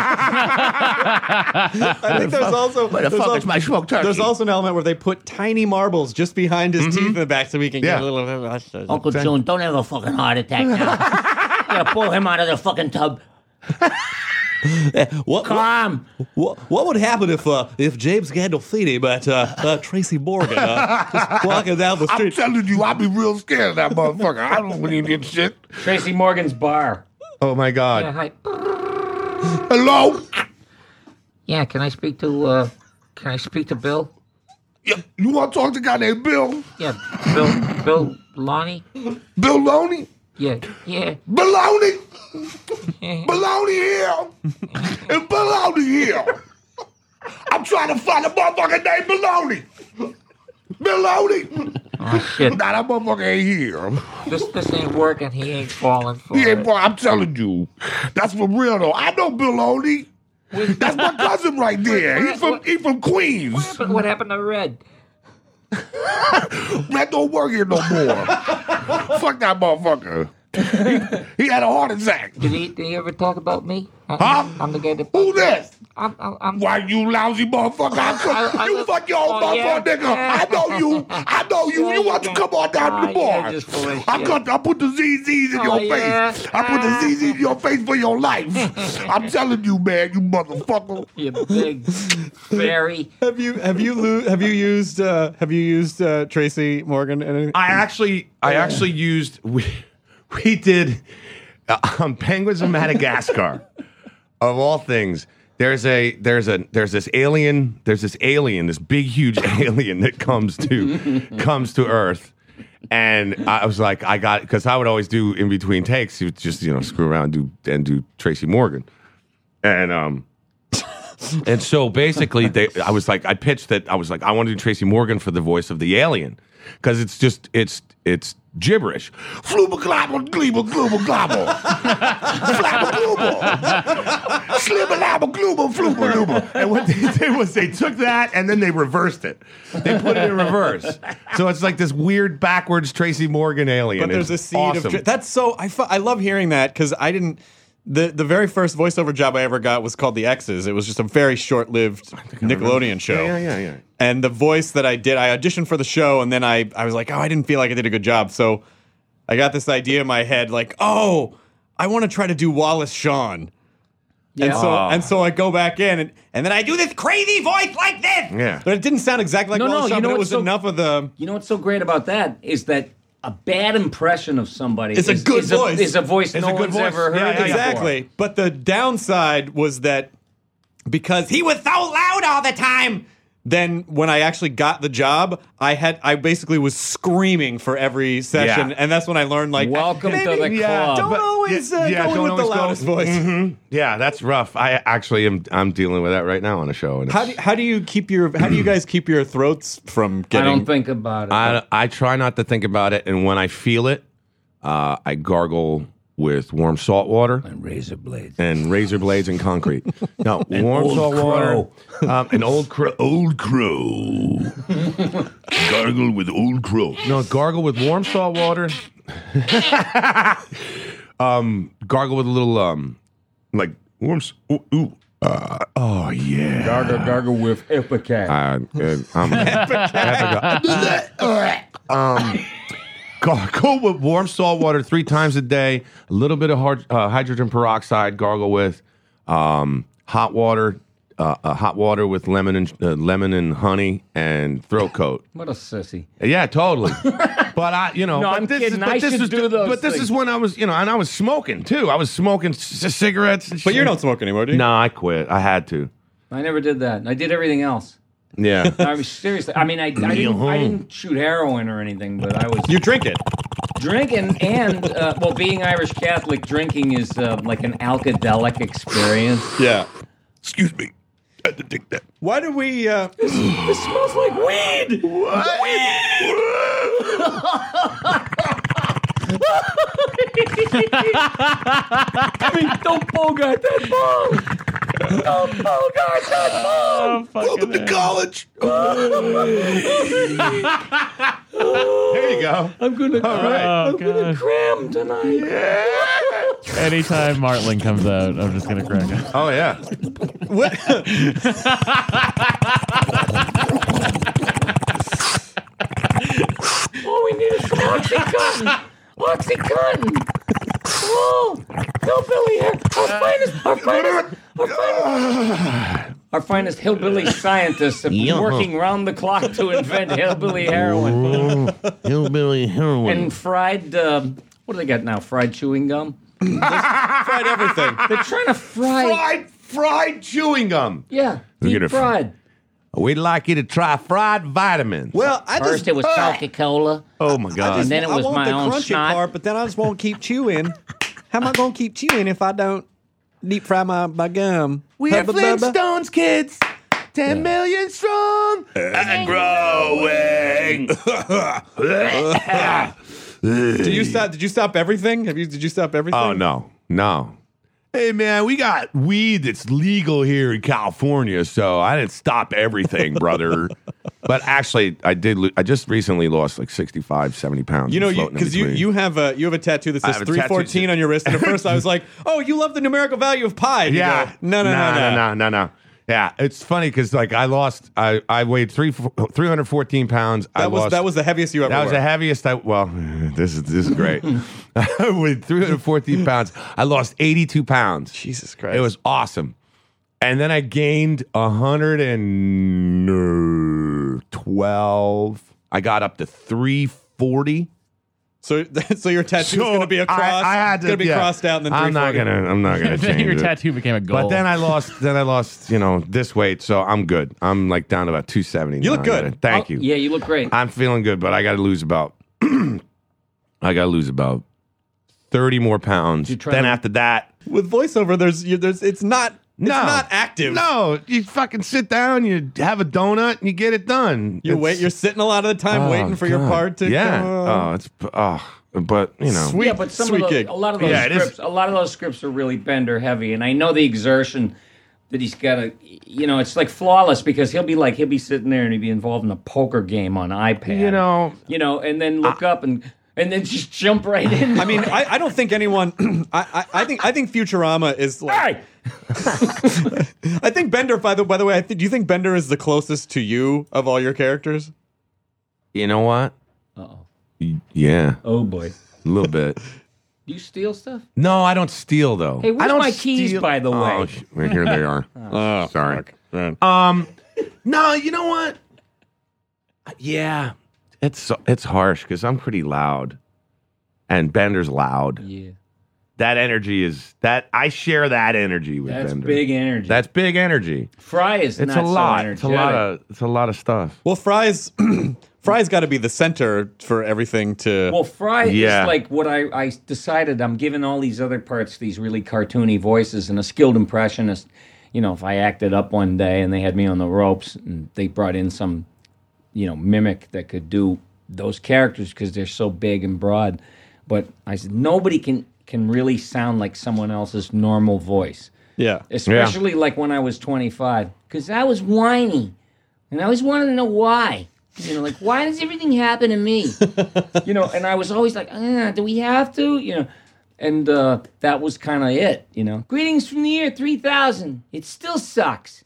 at this house. I think there's also Where the there's fuck al- is my smoked turkey? There's also an element where they put tiny marbles just behind his teeth in the back so we can get Yeah. a little. Uncle June, don't have a fucking heart attack now. You gotta pull him out of the fucking tub. What, Calm. what, what would happen if uh, if James Gandolfini met uh, uh, Tracy Morgan uh, just walking down the I'm street? telling you, I'd be real scared of that motherfucker. I don't believe in shit. Tracy Morgan's bar. Oh my God. Yeah, hi. Hello. Yeah, can I speak to uh can I speak to Bill? Yeah, you want to talk to a guy named Bill? Yeah, Bill Bill Lonnie? Bill Loney? Yeah, yeah. Baloney. Baloney here. And Baloney here. I'm trying to find a motherfucker named Baloney. Baloney. Oh shit. Nah, that motherfucker ain't here. This this ain't working. He ain't falling for He ain't, it. boy, I'm telling you. That's for real, though. I know Bill Loney. That's my cousin right there. He's from, he from Queens. But what happened to Red? Red don't work here no more. Fuck that motherfucker. He, he had a heart attack. Did he did he ever talk about me? I, Huh? I'm the guy that Who this? I'm, I'm, I'm Why you lousy motherfucker? I could, I- I you live- fuck your own oh, yeah. motherfucker, nigga. I know you. I know you. Yeah, You want you to come on down to Ah, the bar. you're just full of I shit. cut. I put the Z Zs in Oh, your yeah? face. I put the Z Zs in your face for your life. I'm telling you, man, you motherfucker. you big fairy. Have you have you lo- have you used uh, have you used uh, Tracy Morgan and anything? I actually, I actually used. We, we did uh, um, Penguins of Madagascar, of all things. There's a there's a there's this alien there's this alien this big huge alien that comes to comes to Earth, and I was like I got because I would always do in between takes, you just you know screw around and do and do Tracy Morgan, and um. And so basically, they, I was like, I pitched that I was like, I want to do Tracy Morgan for the voice of the alien because it's just it's it's gibberish. Flubba globble gleeble glooble globble. Flabba glooble. Slibba labba glooble flubba glooble. And what they did was they took that and then they reversed it. They put it in reverse. So it's like this weird backwards Tracy Morgan alien. But there's It's a seed awesome. of. Tra- That's so. I, fu- I love hearing that because I didn't. The, the very first voiceover job I ever got was called The X's. It was just a very short-lived Nickelodeon show. Yeah, yeah, yeah. And the voice that I did, I auditioned for the show, and then I, I was like, oh, I didn't feel like I did a good job. So I got this idea in my head, like, oh, I want to try to do Wallace Shawn. And so Oh. and so I go back in, and, and then I do this crazy voice like this. Yeah. But it didn't sound exactly like No, no, Wallace you Shawn, know but it what's was so- enough of the... You know what's so great about that is that a bad impression of somebody It's a is, good is voice. A, is a voice It's no a good one's voice. ever heard Yeah, yeah, before. Exactly. But the downside was that because he was so loud all the time, then when I actually got the job, I had I basically was screaming for every session, Yeah. and that's when I learned like Welcome maybe, to the yeah, club. Don't But- always yeah, uh, yeah, go in don't with the always go- loudest voice. Mhm. Yeah, that's rough. I actually am. I'm dealing with that right now on a show. And How it's- do how do you keep your how do you guys keep your throats from I getting? don't think about it. I, I try not to think about it, and when I feel it, uh, I gargle with warm salt water and razor blades. and razor blades and concrete. No, warm Old salt Crow. water, um, an old crow, old crow. Gargle with old crow. No, gargle with warm salt water. um, gargle with a little um, like warm. s- Ooh, ooh. Uh, oh yeah. Gargle, gargle with Ipecac. Uh, uh, um, um, gargle with warm salt water three times a day. A little bit of hard, uh, hydrogen peroxide. Gargle with um, hot water. Uh, uh, hot water with lemon and uh, lemon and honey and throat coat. What a sissy. Yeah, totally. But I, you know, No, but I'm this kidding. Is, but I this should is do those But this is things. when I was, you know, and I was smoking too. I was smoking c- cigarettes. And But you shit. don't smoke anymore, do you? No, I quit. I had to. I never did that. I did everything else. Yeah. I was seriously. I mean, I, I didn't. I didn't shoot heroin or anything, but I was You drink it. drinking and uh, well, being Irish Catholic, drinking is uh, like an alkadelic experience. Yeah. Excuse me. I had to take that. Why do we? Uh, This smells like weed. I mean, don't bogart that ball. Don't bogart that ball. Oh, fucking to college. There you go. I'm gonna. All right. Oh, I'm gonna God. cram tonight. Anytime Martling comes out, I'm just going to crack up. Oh yeah. what? All we need is some Oxycontin. Oxycontin. Oh, hillbilly here. Our finest, our finest, our finest, our finest hillbilly scientists have been Yeah. working round the clock to invent hillbilly heroin Hillbilly heroin. and fried. Um, what do they got now? Fried chewing gum. Fried everything. They're trying to fry. Fried, fried chewing gum. Yeah, Look at deep her. fried. We'd like you to try fried vitamins. Well, I just First it was Coca-Cola. oh my god. And then it was I want my the own crunchy snot. part, but then I just won't keep chewing. How am I going to keep chewing if I don't deep fry my, my gum? We are Hubba bubba. Flintstones kids. Ten million strong and growing. Did you stop? Did you stop everything? Have you? Did you stop everything? Oh no, no. Hey man, we got weed that's legal here in California, so I didn't stop everything, brother. But actually, I did. Lo- I just recently lost like sixty-five, seventy pounds. You know, floating in because you, between. you have a you have a tattoo that I says have a three tattoo fourteen that- on your wrist, and at first I was like, "Oh, you love the numerical value of pi." And you yeah, go, no, no, no, no, no, no, no. Yeah, it's funny because like I lost. I I weighed three three hundred fourteen pounds. I That was lost, that was the heaviest you ever. That was were. the heaviest. I well, this is this is great. I weighed three hundred fourteen pounds. I lost eighty-two pounds. Jesus Christ! It was awesome. And then I gained one hundred twelve. I got up to three forty. so. So your tattoo is going to be a cross. I, I had to going to be yeah. crossed out, and then I'm not three forty. gonna. I'm not gonna change Your it. tattoo became a goal. But then I lost. Then I lost. You know this weight, so I'm good. I'm like down to about two seventy. You look good. Thank Oh, you. Yeah, you look great. I'm feeling good, but I got to lose about. I got to lose about thirty more pounds. You try Then to- after that, With voiceover, there's you, there's it's not it's no, not active. No, you fucking sit down, you have a donut, and you get it done. You It's- wait. You're sitting a lot of the time Oh, waiting for your God. part to. Yeah. come on. Oh, it's oh, but you know. Sweet. yeah, but some sweet of the, gig. a lot of those Yeah, it is. scripts, a lot of those scripts are really Bender heavy, and I know the exertion that he's got to, you know, it's like flawless because he'll be like he'll be sitting there and he'll be involved in a poker game on iPad, You know, you know, and then look up and and then just jump right in. I mean, I, I don't think anyone. I, I, I think I think Futurama is like. hey, I think Bender. By the by the way, I think, do you think Bender is the closest to you of all your characters? you know what? Uh-oh. Y- Yeah, Oh boy, a little bit. do you steal stuff? No, I don't steal though. Hey, where's I don't my keys, steal- by the way? Oh, sh- well, here they are. Oh, Sorry. fuck. Um, no, you know what? Yeah, it's so- it's harsh because I'm pretty loud, and Bender's loud. Yeah. that energy is that I share that energy with That's Bender. big energy. That's big energy. Fry is It's not a lot. so it's a lot of it's a lot of stuff. Well, Fry's Fry's got to be the center for everything to. Well, Fry Yeah. is like what I, I decided. I'm giving all these other parts these really cartoony voices, and a skilled impressionist. You know, if I acted up one day and they had me on the ropes, and they brought in some, you know, mimic that could do those characters because they're so big and broad. But I said nobody can can really sound like someone else's normal voice. yeah. Especially like when I was twenty-five, because I was whiny, and I always wanted to know why. You know, like, why does everything happen to me? You know, and I was always like, ah, do we have to? You know, and uh, that was kind of it. You know, greetings from the year three thousand. It still sucks.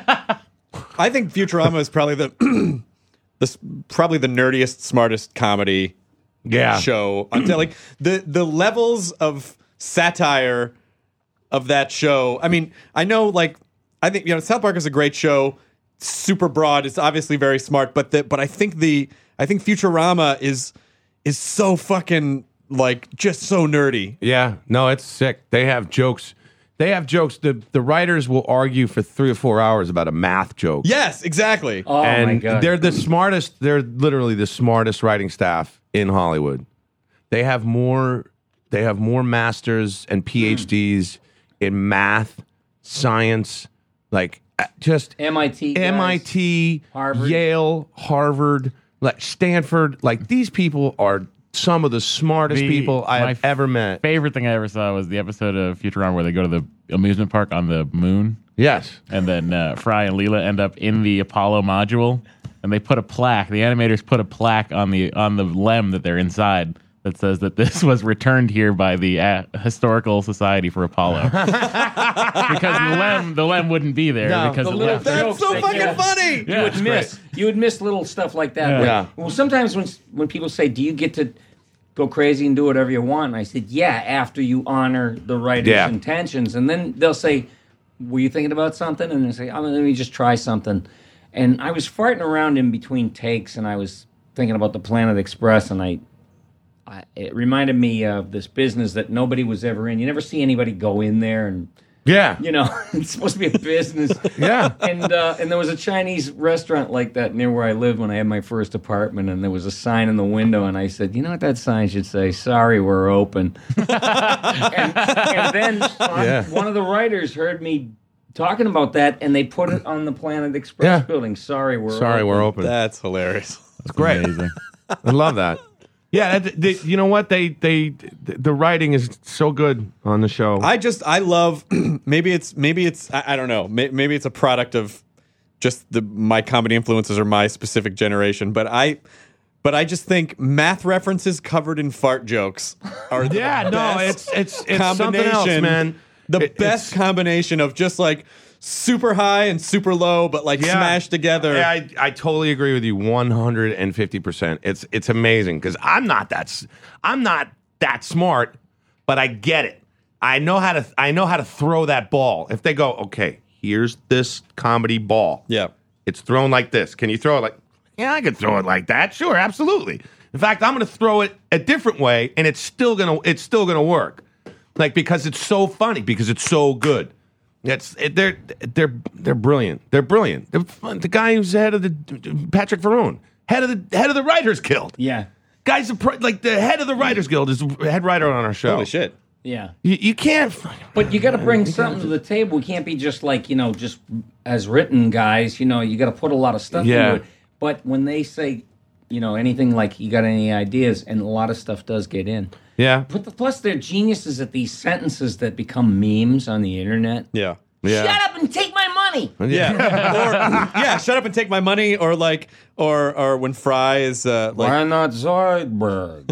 I think Futurama is probably the, the s- probably the nerdiest, smartest comedy Yeah. show. I'm telling like the the levels of satire of that show. I mean, I know like I think you know South Park is a great show, super broad. It's obviously very smart, but the, but I think the I think Futurama is is so fucking like just so nerdy. Yeah, no, it's sick. They have jokes. They have jokes. The the writers will argue for three or four hours about a math joke. Yes, exactly. Oh and my god, they're the smartest. They're literally the smartest writing staff in Hollywood. They have more. They have more masters and P H Ds in math, science, like uh, just M I T, guys. M I T, Harvard. Yale, Harvard, like Stanford. Like these people are some of the smartest The- people I my have ever met. Favorite thing I ever saw was the episode of Futurama where they go to the amusement park on the moon, Yes. and then uh, Fry and Leela end up in the Apollo module, and they put a plaque. The animators put a plaque on the on the lem that they're inside that says that this was returned here by the uh, Historical Society for Apollo, because the lem the lem wouldn't be there No, because the it little left. That's jokes so they fucking get. funny. You would miss. You would miss little stuff like that. Yeah. Like, Yeah. Well, sometimes when when people say, "Do you get to go crazy and do whatever you want?" And I said, "Yeah, after you honor the writer's Yeah. intentions." And then they'll say, "Were you thinking about something?" And they say, "Oh, let me just try something." And I was farting around in between takes, and I was thinking about the Planet Express, and I. I it reminded me of this business that nobody was ever in. You never see anybody go in there and Yeah. you know, it's supposed to be a business. Yeah. And uh, and there was a Chinese restaurant like that near where I lived when I had my first apartment, and there was a sign in the window, and I said, you know what that sign should say? Sorry, we're open. and, and then on- Yeah. one of the writers heard me talking about that, and they put it on the Planet Express Yeah. building. Sorry, we're Sorry, open. we're open. That's hilarious. That's great. Amazing. I love that. Yeah, that, they, you know what? They they the writing is so good on the show. I just I love maybe it's maybe it's I, I don't know May- maybe it's a product of just the my comedy influences or my specific generation, but I but I just think math references covered in fart jokes are the yeah, no, best it's it's it's something else, combination, man. The It- best it's- combination of just like super high and super low, but like Yeah. smashed together. Yeah, I, I totally agree with you one hundred fifty percent. It's it's amazing because I'm not that s- I'm not that smart, but I get it. I know how to I know how to throw that ball. If they go, okay, here's this comedy ball. Yeah. It's thrown like this. Can you throw it like? Yeah, I can throw it like that. Sure, absolutely. In fact, I'm going to throw it a different way, and it's still gonna it's still gonna work. Like because it's so funny, because it's so good. It's it, they're they're they're brilliant. They're brilliant. They're fun. The guy who's head of the Patrick Verone, head of the head of the Writers Guild. Yeah. Guys, a pro- like the head of the Writers Guild is the head writer on our show. Holy shit. Yeah. You, you can't. But you got to bring something to the table. We can't be just like, you know, just as written guys. You know, you got to put a lot of stuff Yeah. into it. But when they say, you know, anything like, you got any ideas, and a lot of stuff does get in. Yeah. But the, plus, they're geniuses at these sentences that become memes on the internet. Yeah. Yeah. Shut up and take my money. Yeah. or yeah, shut up and take my money, or like or or when Fry is uh like Why not Zoidberg?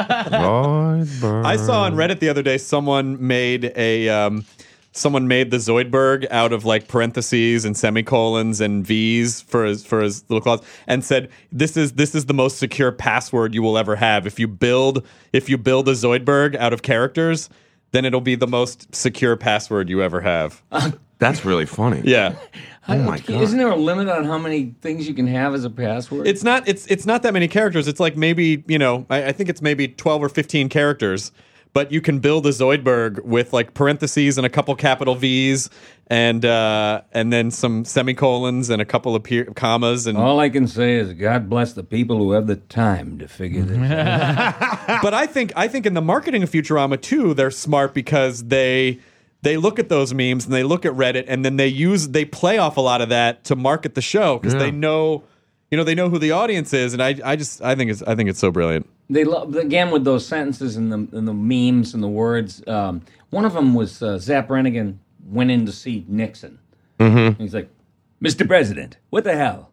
I saw on Reddit the other day someone made a um, someone made the Zoidberg out of like parentheses and semicolons and V's for his for his little clause, and said this is this is the most secure password you will ever have. If you build if you build a Zoidberg out of characters, then it'll be the most secure password you ever have. That's really funny. Yeah. Oh my god. Isn't there a limit on how many things you can have as a password? It's not it's it's not that many characters. It's like maybe, you know, I, I think it's maybe twelve or fifteen characters. but you can build a Zoidberg with like parentheses and a couple capital V's and uh, and then some semicolons and a couple of pe- commas. And All I can say is God bless the people who have the time to figure this out. But I think I think in the marketing of Futurama too, they're smart because they they look at those memes and they look at Reddit and then they use they play off a lot of that to market the show because Yeah. they know you know they know who the audience is, and I I just I think it's I think it's so brilliant. They love again with those sentences and the and the memes and the words. Um, one of them was uh, Zap Brannigan went in to see Nixon. Mm-hmm. He's like, Mister President, what the hell?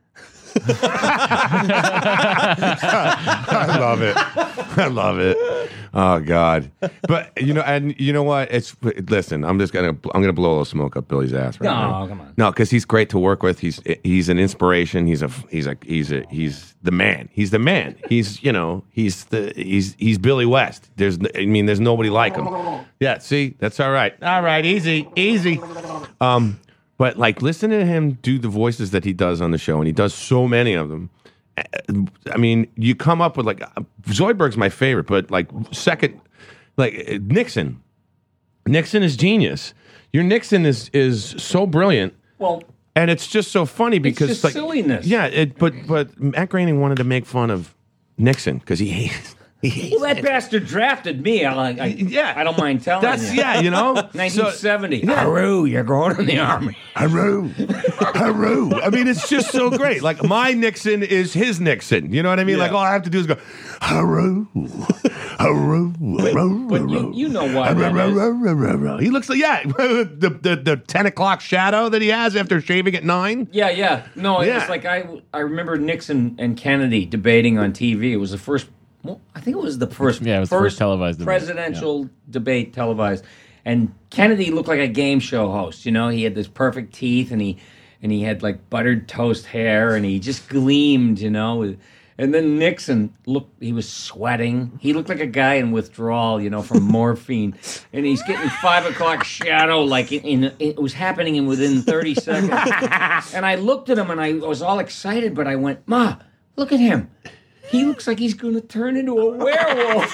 I love it. I love it. Oh God! But you know, and you know what? It's listen. I'm just gonna I'm gonna blow a little smoke up Billy's ass right No, now. come on. No, because he's great to work with. He's he's an inspiration. He's a he's a he's a he's the man. He's the man. He's you know he's the he's he's Billy West. There's I mean there's nobody like him. Yeah. See, that's all right. All right, easy, easy. Um, but like listen to him do the voices that he does on the show, and he does so many of them. I mean, you come up with like Zoidberg's my favorite, but like second, like Nixon. Nixon is genius. Your Nixon is is so brilliant, Well, and it's just so funny because just like silliness. Yeah, it, but but Matt Groening wanted to make fun of Nixon because he hates. He hates well, that bastard drafted me. I, like, I, Yeah. I don't mind telling That's you. yeah, you know, nineteen seventy. So- yeah. Haru, you're going in the army. Haru, Haru. I mean, it's just so great. Like my Nixon is his Nixon. You know what I mean? Yeah. Like all I have to do is go, Haru, Haru, Haru. But you, you know why that is. He looks like yeah, the, the the ten o'clock shadow that he has after shaving at nine. Yeah, yeah. No, it Yeah. was like I I remember Nixon and Kennedy debating on T V. It was the first. Well, I think it was the first. Yeah, it was the first televised debate, presidential debate televised. And Kennedy looked like a game show host. You know, he had this perfect teeth, and he and he had like buttered toast hair, and he just gleamed. You know. And then Nixon looked, he was sweating. He looked like a guy in withdrawal, you know, from morphine. And he's getting five o'clock shadow, like in, in it was happening in within thirty seconds. And I looked at him and I was all excited, but I went, Ma, look at him. He looks like he's going to turn into a werewolf.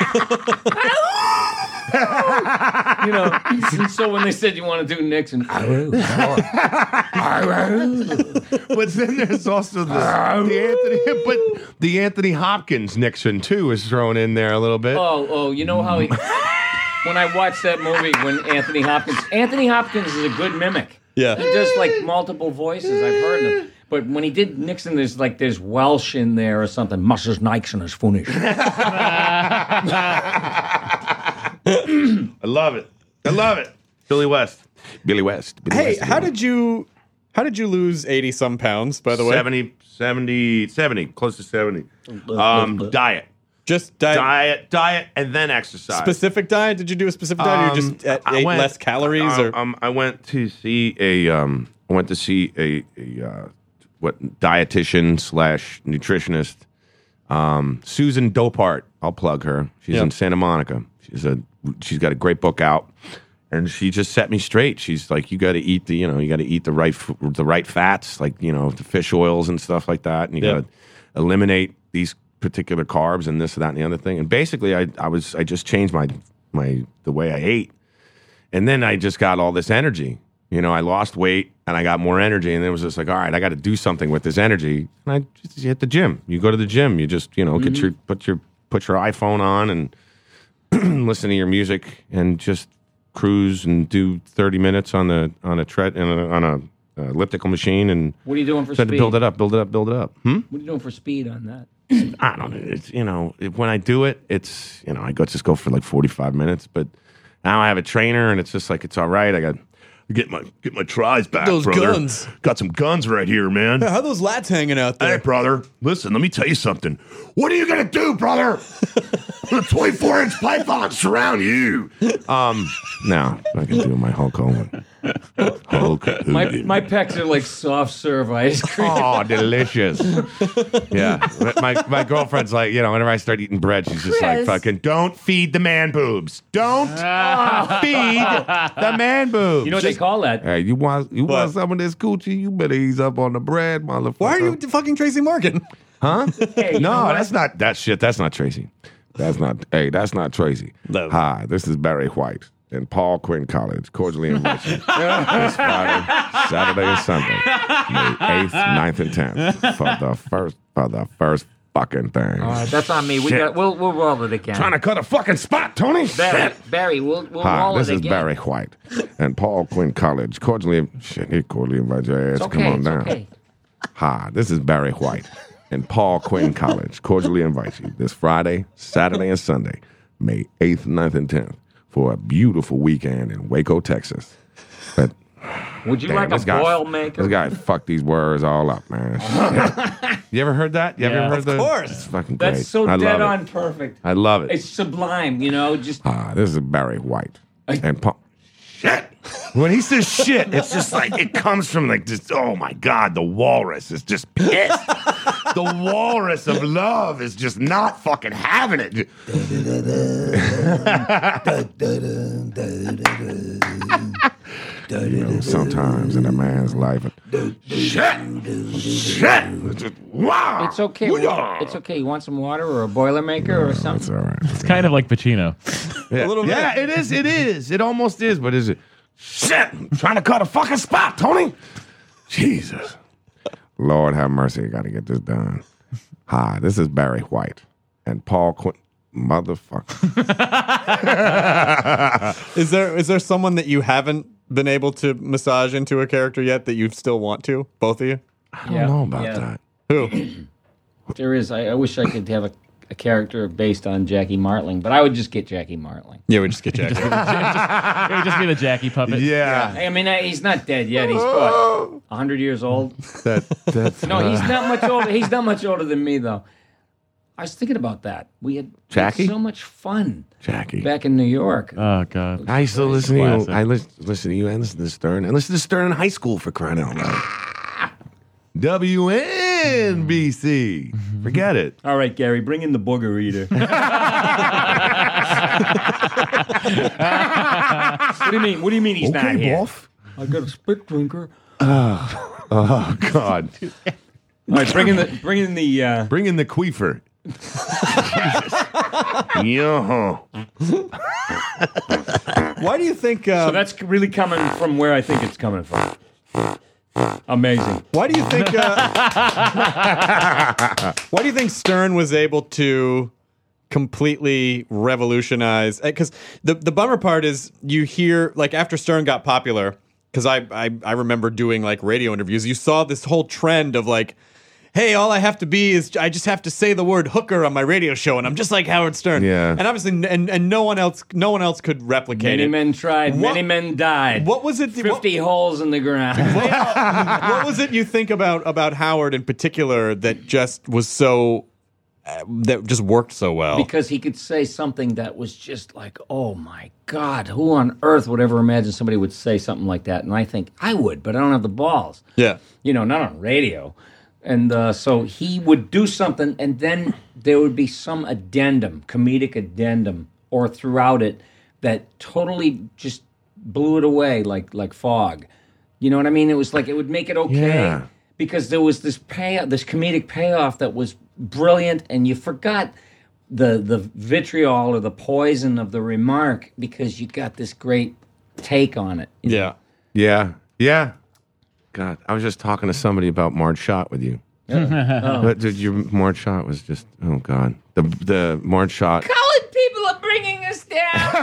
You know, and so when they said you want to do Nixon, But then there's also the, the Anthony, but the Anthony Hopkins Nixon too is thrown in there a little bit. Oh, oh, you know how he. When I watched that movie, when Anthony Hopkins, Anthony Hopkins is a good mimic. Yeah. He does like multiple voices. I've heard him. But when he did Nixon, there's like there's Welsh in there or something. Missus Nixon is finished. I love it. I love it. Billy West. Billy West. Billy Hey, West. how did you how did you lose eighty some pounds? By the way, seventy, seventy, seventy, close to seventy. Um, diet. just diet, Diet, diet, and then exercise. specific diet. Did you do a specific diet, or you just Um, uh, I ate went- less calories? uh, or um, I went to see a um, I went to see a, a uh, what dietitian slash nutritionist, um, Susan Dopart. I'll plug her. She's Yeah. in Santa Monica. She's a she's got a great book out, and she just set me straight. She's like, you got to eat the you know you got to eat the right f- the right fats, like you know the fish oils and stuff like that, and you Yeah. got to eliminate these particular carbs and this, that, and the other thing. And basically, I I was I just changed my my the way I ate. And then I just got all this energy. You know, I lost weight and I got more energy. And then it was just like, all right, I got to do something with this energy. And I just hit the gym. You go to the gym. You just, you know, get your put your put your iPhone on and listen to your music and just cruise and do thirty minutes on the on a tread on a, on a uh, elliptical machine. And What are you doing for so I had to speed? build it up, build it up, build it up. Hmm? What are you doing for speed on that? I don't know. It's you know it, when I do it, it's you know I go just go for like forty five minutes. But now I have a trainer, and it's just like it's all right. I got get my get my tries back. Those brother. guns. Got some guns right here, man. how are those lats hanging out there? Hey, brother. Listen, let me tell you something. What are you gonna do, brother? Put a twenty-four inch python surround you. Um, no, I can do my Hulk Hogan. Hulk Hogan. My my pecs are like soft serve ice cream. Oh, delicious. Yeah. My my girlfriend's like, you know, whenever I start eating bread, she's just like, Chris. fucking, don't feed the man boobs. Don't feed the man boobs. You know what they call that? Hey, you want you What? want some of this coochie? You better ease up on the bread, motherfucker. Why are you fucking Tracy Morgan? Huh? Hey, you know no, what? that's not that shit. That's not Tracy. That's not. Hey, that's not Tracy. No. Hi, this is Barry White and Paul Quinn College. Cordially invite you this Friday, Saturday, and Sunday, May eighth, ninth, and tenth for the first for the first fucking thing. All right, that's on me. We Shit. got. We'll we'll roll it again. Trying to cut a fucking spot, Tony. Barry, Shit. Barry, we'll we'll Hi, roll this it is again. Barry White and Paul Quinn College. Cordially, shit, he cordially invite your ass It's to okay. come on It's down. okay. Hi, this is Barry White and Paul Quinn College. Cordially invite you this Friday, Saturday, and Sunday, May eighth, ninth, and tenth for a beautiful weekend in Waco, Texas. But Would you damn, like a this guy, boil maker? This guy fucked these words all up, man. Shit. You ever heard that? You Yeah. ever heard Of the? course. It's fucking great. That's so I dead love on it. perfect. I love it. It's sublime, you know. Just Ah, this is Barry White and Paul. Shit. When he says shit, it's just like it comes from like just oh my god, the walrus is just pissed. The walrus of love is just not fucking having it. You know, sometimes in a man's life, shit, shit, it's just, wow. it's okay. Woo-yah. It's okay. You want some water or a Boilermaker or It's something? all right. It's kind of like Pacino. Yeah. A little bit. Yeah, it is. It is. It almost is. But is it? Shit! I'm trying to cut a fucking spot, Tony. Jesus. Lord have mercy. I got to get this done. Hi, this is Barry White and Paul Quinn. Motherfucker. Is there is there someone that you haven't been able to massage into a character yet that you still want to? Both of you? I don't know about that. Who? There is. I, I wish I could have a, a character based on Jackie Martling, but I would just get Jackie Martling. Yeah, we just get Jack. It would just be the Jackie puppet. Yeah. I mean, I, he's not dead yet. He's what, a hundred years old? That, that's, No, he's uh, not much older. He's not much older than me, though. I was thinking about that. We had, we had Jackie? so much fun Jackie. back in New York. Oh God. I used to listen to you. Classic. I listen, listen to you and listen to Stern. And listen to Stern in high school for crying out loud. W N B C. Forget it. All right, Gary, bring in the booger eater. What do you mean? What do you mean he's not Okay, here? Wolf. I got a spit drinker. Oh, God. All right, bring in the bring in the. Uh, Bring in the queefer. Yo. Why do you think? Uh, so that's really coming from where I think it's coming from. Amazing. why do you think? Uh, why do you think Stern was able to completely revolutionize? Because the the bummer part is you hear like after Stern got popular. Because I, I I remember doing like radio interviews. You saw this whole trend of like, hey, all I have to be is I just have to say the word hooker on my radio show, and I'm just like Howard Stern. Yeah. And obviously, and, and no one else no one else could replicate Many it. men tried. What- Many men died. What was it? Fifty holes in the ground. What, what was it you think about about Howard in particular that just was so uh, that just worked so well? Because he could say something that was just like, oh my God, who on earth would ever imagine somebody would say something like that? And I think I would, but I don't have the balls. Yeah. You know, not on radio. And uh, so he would do something, and then there would be some addendum, comedic addendum, or throughout it that totally just blew it away like like fog. You know what I mean? It was like it would make it okay Yeah. because there was this payoff, this comedic payoff that was brilliant, and you forgot the the vitriol or the poison of the remark because you got this great take on it. Yeah. Yeah. Yeah. God, I was just talking to somebody about Marge Shot with you. But dude, your Marge Shot was just, oh, God. The the Marge Shot. Colored people are bringing us down.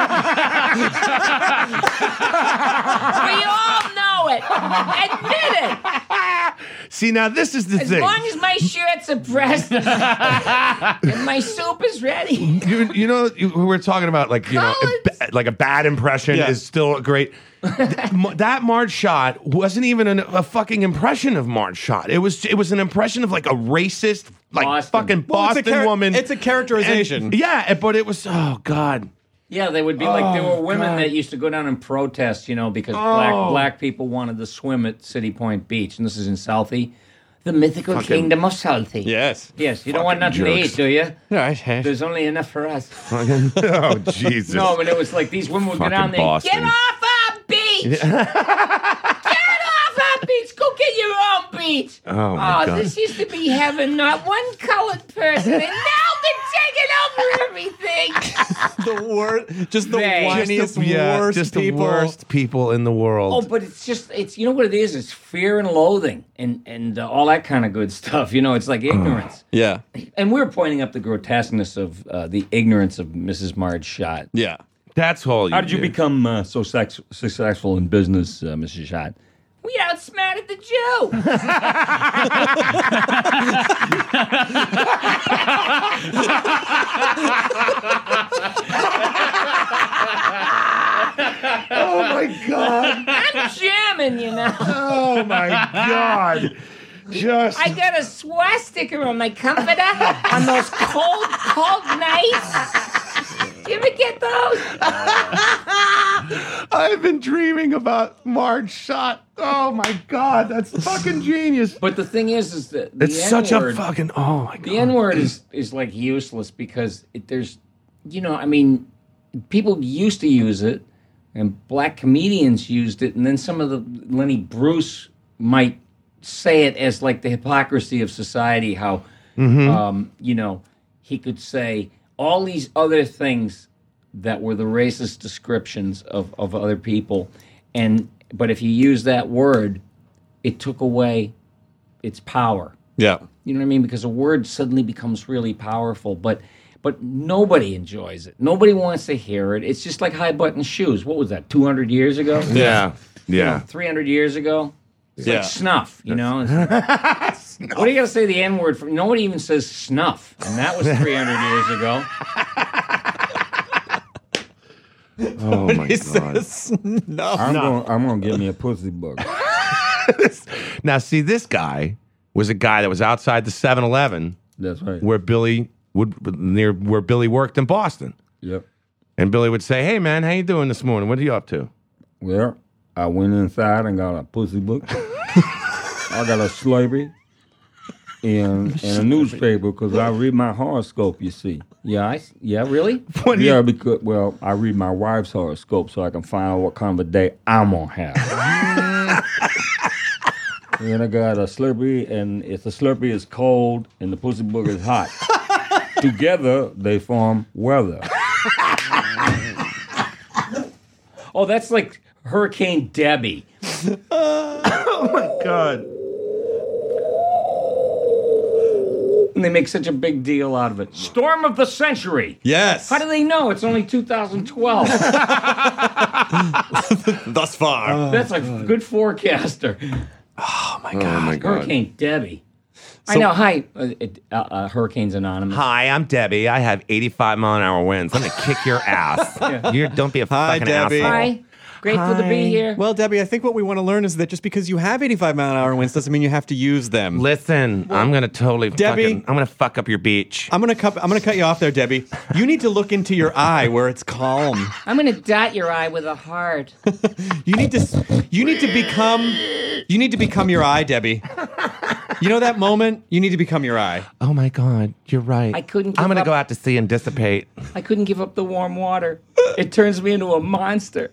We all know it. Admit it. See, now this is the As thing. long as my shirts are pressed and my soup is ready. you, you know, you, we're talking about like, you know, a ba- like a bad impression Yeah. is still great. Th- Ma- that Marge Shot wasn't even an, a fucking impression of Marge Shot. It was it was an impression of like a racist, like Boston. fucking Well, it's a Boston char- woman. it's a characterization. And- yeah, but it was, oh, God. Yeah, they would be like there Oh, were women God. that used to go down and protest, you know, because black Oh. black people wanted to swim at City Point Beach, and this is in Southie, the mythical Fucking- kingdom of Southie. Yes. Yes, you don't want Fucking nothing to jerks. eat, do you? Yeah. There's only enough for us. Fucking, oh, Jesus. No, but it was like these women would go Fucking down there. Boston. Get off our beach! Get off our beach! Go get your own beach! Oh, my God. this used to be heaven. Not one colored person, and now the taking over everything. The worst, just the They. whiniest, Just the, yeah, worst just people. the worst people in the world. Oh, but it's just, it's, you know what it is? It's fear and loathing and, and uh, all that kind of good stuff. You know, it's like ignorance. Yeah, And we're pointing up the grotesqueness of uh, the ignorance of Missus Marge Schott. yeah. That's all you How did you did. become uh, so sex- successful in business, uh, Missus Schott? We outsmarted the Jew. Oh my God. I'm jamming, you know. Oh my God. Just. I got a swastika on my comforter on those cold, cold nights. You ever get those? I've been dreaming about Marge Schott. Oh my God. That's fucking genius. But the thing is, is that the It's such a N-word- fucking. Oh my God. The N word is, is like useless because it, there's, you know, I mean, people used to use it, and black comedians used it, and then some of the Lenny Bruce might say it as like the hypocrisy of society. How, um, you know, he could say all these other things that were the racist descriptions of, of other people, and but if you use that word, it took away its power. Yeah. You know what I mean? Because a word suddenly becomes really powerful, but but nobody enjoys it. Nobody wants to hear it. It's just like high button shoes. What was that? Two hundred years ago? Yeah. Yeah. Three hundred years ago? It's Yeah. like snuff. You know? It's- What do you got to say the N word for? Nobody even says snuff, and that was three hundred years ago. Oh my He God. says no. I'm going. I'm going to get me a pussy bug. Now, see, this guy was a guy that was outside the seven eleven That's right. where Billy would near where Billy worked in Boston, Yep. and Billy would say, "Hey, man, how you doing this morning? What are you up to?" Well, I went inside and got a pussy book. I got a Slurpee and, and a newspaper because I read my horoscope, you see. Yeah, I, yeah, really? What do yeah, you- because, well, I read my wife's horoscope so I can find out what kind of a day I'm going to have. And I got a Slurpee, and if the Slurpee is cold and the pussy book is hot, together they form weather. Oh, that's like Hurricane Debbie. Oh my God. And they make such a big deal out of it. Storm of the century. Yes. How do they know it's only two thousand twelve? Thus far. That's a good forecaster. oh my Oh God. my God. Hurricane Debbie. I know. Hi, uh, it- uh, uh, Hurricanes Anonymous. Hi, I'm Debbie. I have eighty-five mile an hour winds. I'm gonna kick your ass. You don't be a Hi, fucking Debbie. asshole. Hi. Grateful to be here. Well, Debbie, I think what we want to learn is that just because you have eighty-five mile an hour winds doesn't mean you have to use them. Listen, I'm gonna totally Debbie- fucking, I'm gonna fuck up your beach. I'm gonna cut. I'm gonna cut you off there, Debbie. You need to look into your eye where it's calm. I'm going to dot your eye with a heart. You need to. You need to become. You need to become your eye, Debbie. You know that moment? You need to become your eye. Oh my God, you're right. I couldn't I'm give gonna up. go out to sea and dissipate. I couldn't give up the warm water. It turns me into a monster.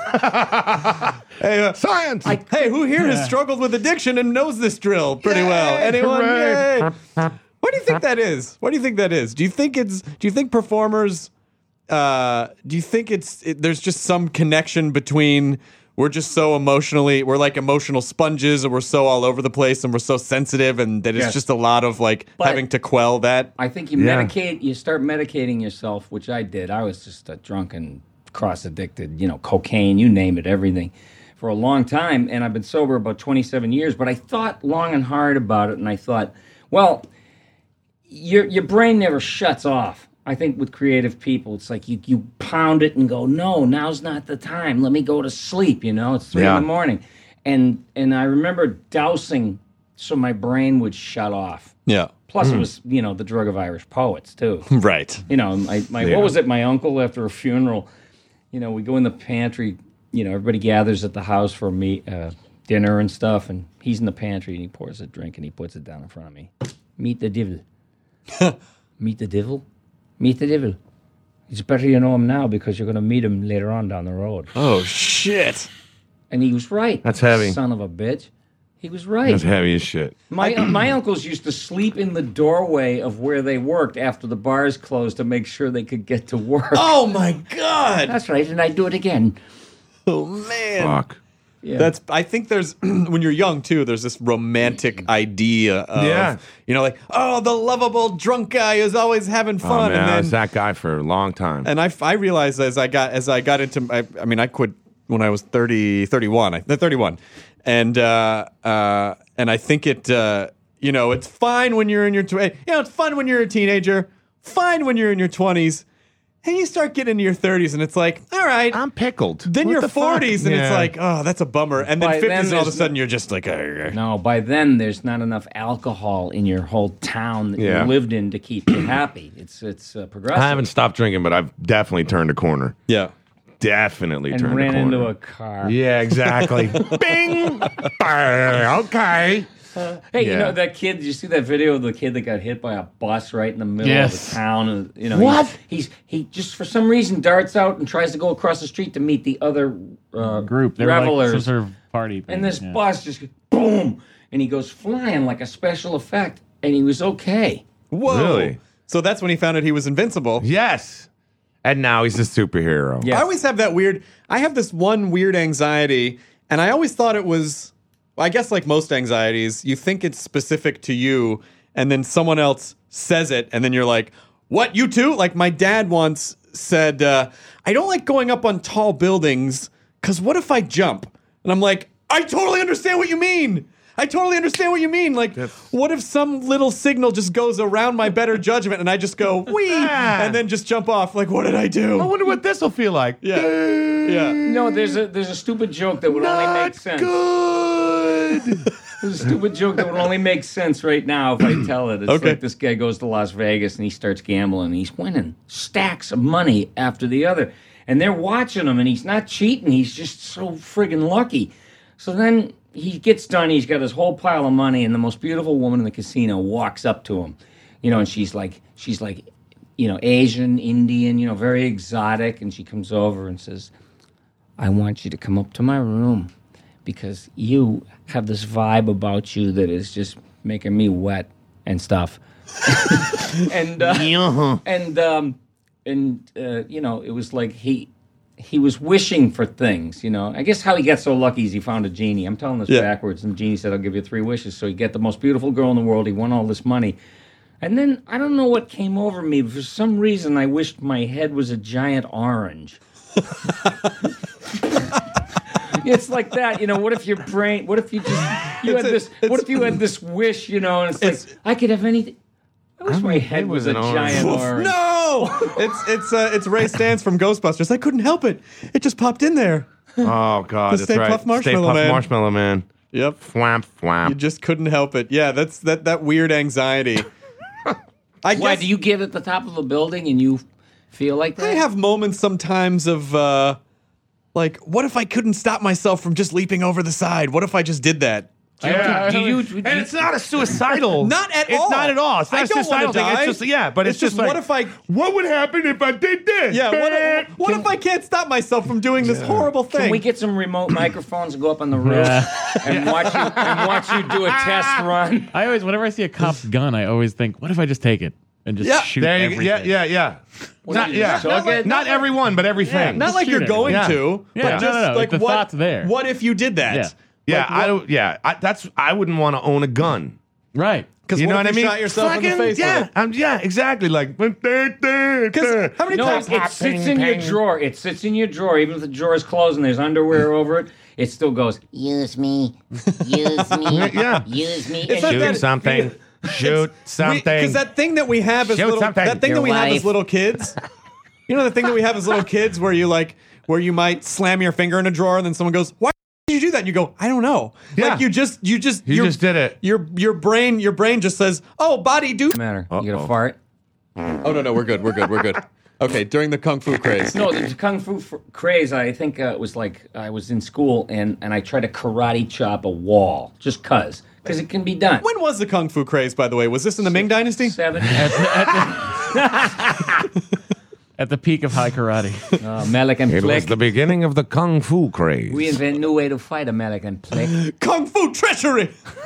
Hey, uh, Science. hey, who here has struggled with addiction and knows this drill pretty well? Anyone? hooray. Yay. What do you think that is? What do you think that is? Do you think it's? Do you think performers? Uh, do you think it's? It, there's just some connection between. We're just so emotionally, we're like emotional sponges, and we're so all over the place, and we're so sensitive, and that it's Yes. just a lot of like But- having to quell that. I think you Yeah. medicate, you start medicating yourself, which I did. I was just a drunken, cross addicted, you know, cocaine, you name it, everything, for a long time. And I've been sober about twenty-seven years, but I thought long and hard about it. And I thought, well, your, your brain never shuts off. I think with creative people, it's like you, you pound it and go, no, now's not the time. Let me go to sleep, you know, it's three Yeah. in the morning. And, and I remember dousing so my brain would shut off. Yeah. Plus, it was, you know, the drug of Irish poets, too. Right. You know, my, my what was it? My uncle, after a funeral, you know, we go in the pantry, you know, everybody gathers at the house for meat, uh, dinner and stuff, and he's in the pantry, and he pours a drink, and he puts it down in front of me. Meet the devil. Meet the devil? Meet the devil. It's better you know him now because you're going to meet him later on down the road. Oh shit. And he was right. That's heavy. Son of a bitch. He was right. That's heavy as shit. My my uncles used to sleep in the doorway of where they worked after the bars closed to make sure they could get to work. Oh my God! That's right, and I'd do it again. Oh man! Fuck. Yeah. That's. I think there's when you're young too. There's this romantic idea of Yeah. you know, like oh, the lovable drunk guy is always having Oh, fun, man, and I then was that guy for a long time. and I, I realized as I got as I got into I, I mean I quit when I was thirty, thirty-one. I, thirty-one, and uh, uh, and I think it uh, you know it's fine when you're in your tw- you know it's fun when you're a teenager, fine when you're in your twenties, and you start getting into your thirties, and it's like all right. I'm pickled. Then What you're the fuck? forties, and it's Yeah. like, oh, that's a bummer. And then By then fifties, and all of a there's sudden, no- you're just like, "Argh." No, by then there's not enough alcohol in your whole town that Yeah. you lived in to keep you happy. It's it's uh, progressive. I haven't stopped drinking, but I've definitely turned a corner. yeah. Definitely and turned ran a corner. into a car. Yeah, exactly. Bing. Brr, okay. Hey, you Yeah. know that kid? Did you see that video of the kid that got hit by a bus right in the middle Yes. of the town? And, you know, What? He's, he's he just for some reason darts out and tries to go across the street to meet the other uh, Group. They were like some revelers, sort of party. Thing. and this yeah. bus just boom, and he goes flying like a special effect, and he was okay. Whoa. Really? So that's when he found out he was invincible. Yes. And now he's a superhero. Yeah. I always have that weird. I have this one weird anxiety, and I always thought it was. Well, I guess like most anxieties, you think it's specific to you, and then someone else says it, and then you're like, "What? You too?" Like my dad once said, uh, "I don't like going up on tall buildings because what if I jump?" And I'm like, "I totally understand what you mean." I totally understand what you mean. Like, what if some little signal just goes around my better judgment and I just go, wee, and then just jump off? Like, what did I do? I wonder what this will feel like. Yeah. Yeah. No, there's a there's a stupid joke that would only make sense. Good. There's a stupid joke that would only make sense right now if I tell it. It's Okay. like this guy goes to Las Vegas and he starts gambling and he's winning stacks of money after the other. And they're watching him and he's not cheating. He's just so friggin' lucky. So then he gets done. He's got his whole pile of money and the most beautiful woman in the casino walks up to him. You know, and she's like, she's like, you know, Asian, Indian, you know, very exotic. And she comes over and says, I want you to come up to my room because you have this vibe about you that is just making me wet and stuff. and uh, and um, and uh, you know, it was like he he was wishing for things. You know, I guess how he got so lucky is he found a genie. I'm telling this Yeah. backwards. And the genie said, "I'll give you three wishes." So he got the most beautiful girl in the world. He won all this money. And then I don't know what came over me. For some reason, I wished my head was a giant orange. It's like that, you know. What if your brain? What if you just you It's had a- this? What if you had this wish, you know? And it's, It's- like I could have anything. I wish my head was a an orange. giant orange. No! it's it's uh, it's Ray Stantz from Ghostbusters. I couldn't help it. It just popped in there. Oh, God. The That's Stay right. Puft Marshmallow Stay Puft Man. Marshmallow Man. Yep. Fwamp, You fwamp. just couldn't help it. Yeah, that's that that weird anxiety. I Why guess do you get at the top of a building and you feel like that? I have moments sometimes of uh like, what if I couldn't stop myself from just leaping over the side? What if I just did that? Yeah. Do you? Do you And it's not a suicidal. Not at it's all. It's not at all. It's not I a don't suicidal wanna thing. die. It's just yeah, but it's, It's just, like, what if I- What would happen if I did this? Yeah, what, if, what if I can't stop myself from doing this horrible thing? Can we get some remote microphones and go up on the roof and watch you and watch you do a test run? I always, whenever I see a cop's gun, I always think, what if I just take it and just Yeah. shoot There you, everything? yeah, yeah, yeah. Not, do you yeah. just suck Not, it? not everyone, but everything. Not Just like shoot you're it. going Yeah. to, Yeah. but No, just no, no, like like the what, thought's there. What if you did that? Yeah. yeah, Like, I what- don't. Yeah, I, that's. I wouldn't want to own a gun. Right. Because You what know if what I you mean? shot yourself in the Fucking- face Yeah, with it? I'm, yeah, exactly. Like, Because how many No, times? it sits in your drawer. It sits in your drawer, even if the drawer is closed and there's underwear over it. It still goes. Use me. Use me. Yeah. Use me. It's not Shoot that- something. Shoot something. Because that thing that we have as Shoot little something. that thing Your that we have as wife. little kids. You know the thing that we have as little kids where you like where you might slam your finger in a drawer and then someone goes, "Why did you do that?" And you go, "I don't know." Yeah. Like you just you just You your- just did it. Your your brain your brain just says, "Oh, body do." Matter. You Uh-oh. gonna fart? Oh no no we're good we're good we're good. Okay, during the kung fu craze. No, the kung fu f- craze. I think uh, it was like I was in school and and I tried to karate chop a wall just cause because it can be done. When was the kung fu craze? By the way, was this in the Ming Dynasty? Seven. At the peak of high karate. Uh, American It was Flick. the beginning of the kung fu craze. We invent new way to fight American Flick. Kung Fu treachery.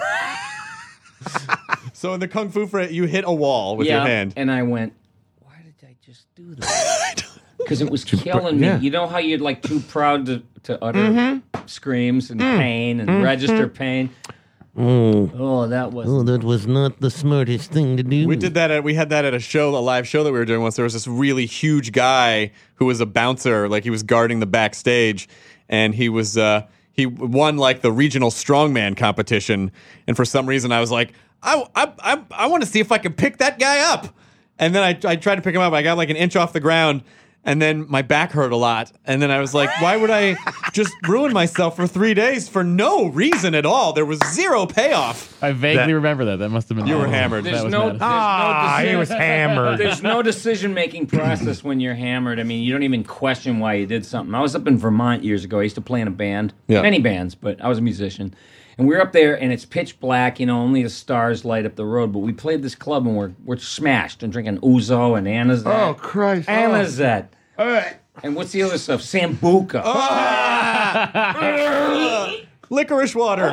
So in the Kung Fu fight, you hit a wall with yeah, your hand. and I went, why did I just do that? Because it was killing me. yeah. You know how you're like too proud to, to utter Mm-hmm. screams and Mm. pain and register pain. Oh, that was. Oh, that was not the smartest thing to do. We did that. At, we had that at a show, a live show that we were doing once. There was this really huge guy who was a bouncer, like he was guarding the backstage, and he was uh, he won like the regional strongman competition. And for some reason, I was like, I I I, I want to see if I can pick that guy up. And then I I tried to pick him up. I got like an inch off the ground. And then my back hurt a lot. And then I was like, why would I just ruin myself for three days for no reason at all? There was zero payoff. I vaguely remember that. That must have been. You were Oh, hammered. that There's was no, Madison. there's Ah, no he was hammered. There's no decision-making process when you're hammered. I mean, you don't even question why you did something. I was up in Vermont years ago. I used to play in a band, Yeah. many bands, but I was a musician. And we were up there, and it's pitch black. You know, only the stars light up the road. But we played this club, and we're we're smashed and drinking Ouzo and Anazet. Oh, Christ. Anazet. All right. And what's the other stuff? Sambuca. Licorice water.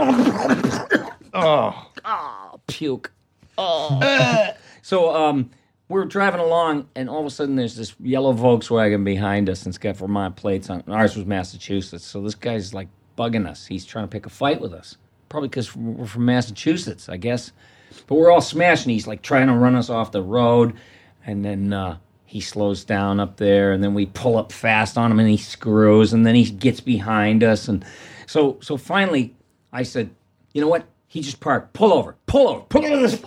Oh, puke. Oh. So um, we're driving along, and all of a sudden there's this yellow Volkswagen behind us, and it's got Vermont plates on it. And ours was Massachusetts. So this guy's like bugging us. He's trying to pick a fight with us. Probably because we're from Massachusetts, I guess. But we're all smashed, and he's like trying to run us off the road. And then uh, he slows down up there, and then we pull up fast on him, and he screws, and then he gets behind us. And so, so finally, I said, you know what? He just parked. Pull over. Pull over. Pull over this.